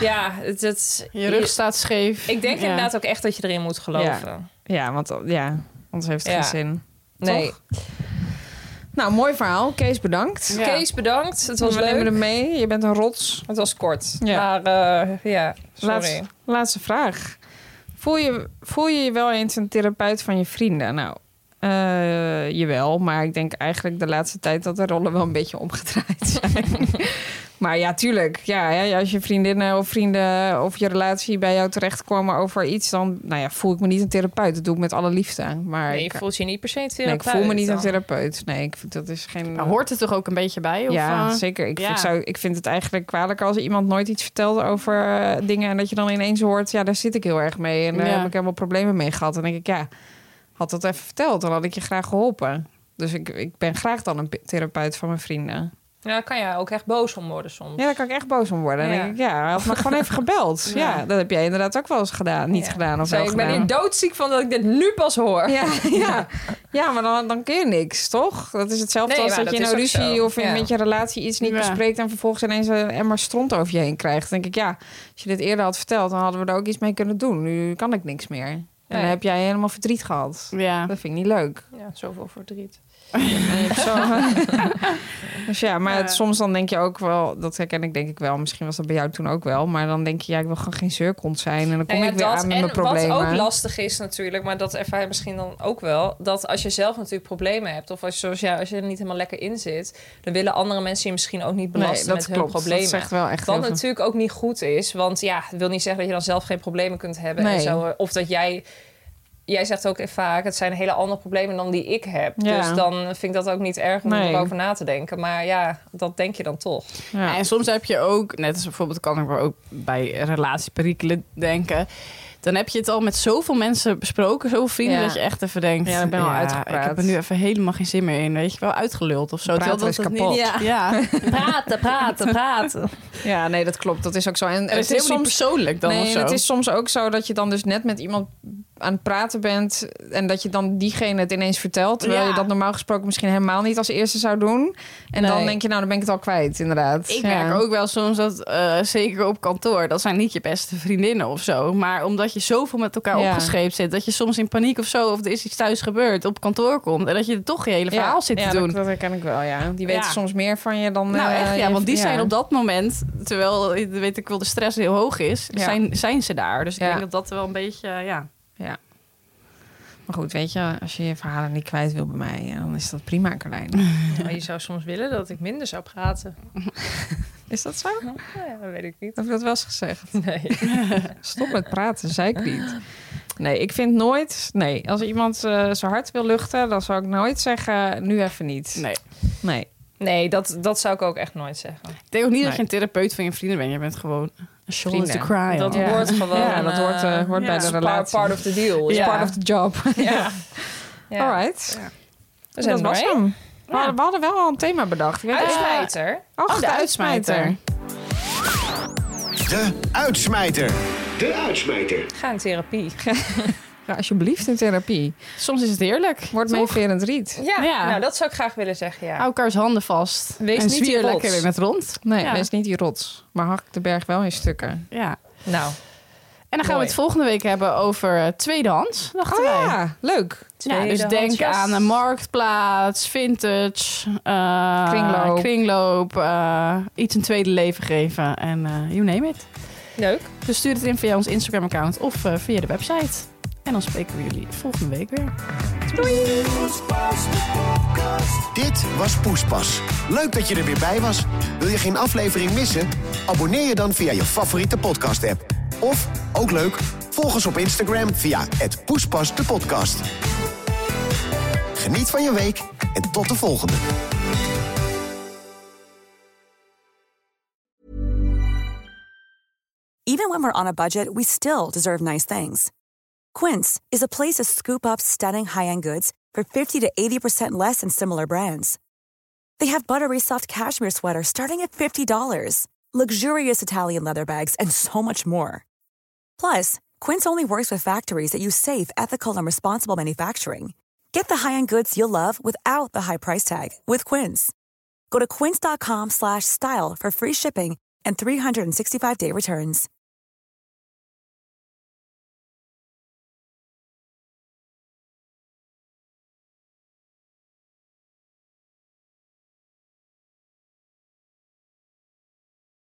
je rug staat scheef. Ik denk inderdaad ook echt dat je erin moet geloven. Ja, want anders heeft het geen zin. Nee. Toch? Nou, mooi verhaal. Kees, bedankt. Ja. Kees, bedankt. Het was leuk. We nemen hem mee. Je bent een rots. Het was kort. Ja. Maar sorry. Laatste vraag. Voel je wel eens een therapeut van je vrienden? Nou, jawel. Maar ik denk eigenlijk de laatste tijd dat de rollen wel een beetje omgedraaid zijn. Maar ja, tuurlijk. Ja, als je vriendinnen of vrienden of je relatie bij jou terechtkomen over iets, dan voel ik me niet een therapeut. Dat doe ik met alle liefde. Maar nee, je voelt je niet per se een therapeut. Nee, ik voel me niet een therapeut. Nee, dat is geen... Maar hoort het toch ook een beetje bij? Of, ja, zeker. Ik vind het eigenlijk kwalijk als iemand nooit iets vertelt over dingen en dat je dan ineens hoort, daar zit ik heel erg mee. En daar heb ik helemaal problemen mee gehad. En dan denk ik, had dat even verteld, dan had ik je graag geholpen. Dus ik ben graag dan een therapeut van mijn vrienden. Ja, daar kan je ook echt boos om worden soms. Ja, daar kan ik echt boos om worden. Dan denk ik, hij had me gewoon even gebeld. Ja, dat heb jij inderdaad ook wel eens gedaan. Niet gedaan of wel ik gedaan. ben hier doodziek van dat ik dit nu pas hoor. Ja, maar dan kun je niks, toch? Dat is hetzelfde als dat je in een ruzie of met je relatie iets niet bespreekt en vervolgens ineens een emmer stront over je heen krijgt. Dan denk ik, als je dit eerder had verteld, dan hadden we er ook iets mee kunnen doen. Nu kan ik niks meer. En dan heb jij helemaal verdriet gehad. Ja. Dat vind ik niet leuk. Ja, zoveel verdriet. Dus maar soms dan denk je ook wel, dat herken ik denk ik wel, misschien was dat bij jou toen ook wel, maar dan denk je, ik wil gewoon geen zeurkont zijn en dan kom ik weer aan met mijn problemen. Wat ook lastig is natuurlijk, maar dat ervaar je misschien dan ook wel, dat als je zelf natuurlijk problemen hebt of als je er niet helemaal lekker in zit, dan willen andere mensen je misschien ook niet belasten met hun problemen. Dat zegt wel echt wat natuurlijk ook niet goed is, want het wil niet zeggen dat je dan zelf geen problemen kunt hebben en zo, of dat jij zegt ook vaak, het zijn hele andere problemen dan die ik heb. Ja. Dus dan vind ik dat ook niet erg om erover na te denken. Maar dat denk je dan toch. Ja. En soms heb je ook, net als bijvoorbeeld kan ik ook bij relatieperikelen denken, dan heb je het al met zoveel mensen besproken, zoveel vrienden, dat je echt even denkt, ik ben al uitgepraat. Ik heb er nu even helemaal geen zin meer in. Weet je wel, uitgeluld of zo. Praten is kapot. Niet, praten. Ja, nee, dat klopt. Dat is ook zo. En het is soms persoonlijk dan of zo. Het is soms ook zo dat je dan dus net met iemand aan het praten bent en dat je dan diegene het ineens vertelt, terwijl je dat normaal gesproken misschien helemaal niet als eerste zou doen. En dan denk je, dan ben ik het al kwijt, inderdaad. Ik merk ook wel soms dat, zeker op kantoor, dat zijn niet je beste vriendinnen of zo, maar omdat je zoveel met elkaar opgescheept zit, dat je soms in paniek of zo, of er is iets thuis gebeurd, op kantoor komt en dat je toch je hele verhaal zit te doen. Dat herken ik wel, Die weten soms meer van je dan... want die zijn op dat moment, terwijl, weet ik wel, de stress heel hoog is, zijn ze daar. Dus ik denk dat dat wel een beetje, Ja. Maar goed, weet je, als je je verhalen niet kwijt wil bij mij, dan is dat prima, Carlijn. Maar je zou soms willen dat ik minder zou praten. Is dat zo? Ja, dat weet ik niet. Heb je dat wel eens gezegd? Nee. Stop met praten, zei ik niet. Nee, ik vind nooit... Nee, als iemand zijn hart wil luchten, dan zou ik nooit zeggen, nu even niet. Nee, dat zou ik ook echt nooit zeggen. Ik denk ook niet dat je een therapeut van je vrienden bent. Je bent gewoon een shoulder to cry. Dat hoort gewoon. Ja, dat hoort bij de relatie. Part of the deal. It's part of the job. All right. Dus dat was hem. We hadden wel al een thema bedacht. Uitsmijter. De uitsmijter. De uitsmijter. De uitsmijter. Ga in therapie. Ja, alsjeblieft in therapie. Soms is het heerlijk. Wordt meeverend riet. Ja, nou dat zou ik graag willen zeggen, Hou elkaars handen vast. Wees en niet die rots. lekker weer met rond. Nee, wees niet die rots. Maar hak de berg wel in stukken. Ja. Nou. En dan gaan we het volgende week hebben over tweedehands. Dachten wij. Ja, leuk. Dus denk aan een marktplaats, vintage, kringloop, iets een tweede leven geven en you name it. Leuk. Dus stuur het in via ons Instagram-account of via de website. En dan spreken we jullie volgende week weer. Doei! Dit was Poespas. Leuk dat je er weer bij was. Wil je geen aflevering missen? Abonneer je dan via je favoriete podcast-app. Of, ook leuk, volg ons op Instagram via @poespasdepodcast. Geniet van je week en tot de volgende. Even when we're on a budget, we still deserve nice things. Quince is a place to scoop up stunning high-end goods for 50 to 80% less than similar brands. They have buttery soft cashmere sweaters starting at $50, luxurious Italian leather bags, and so much more. Plus, Quince only works with factories that use safe, ethical, and responsible manufacturing. Get the high-end goods you'll love without the high price tag with Quince. Go to quince.com/style for free shipping and 365-day returns.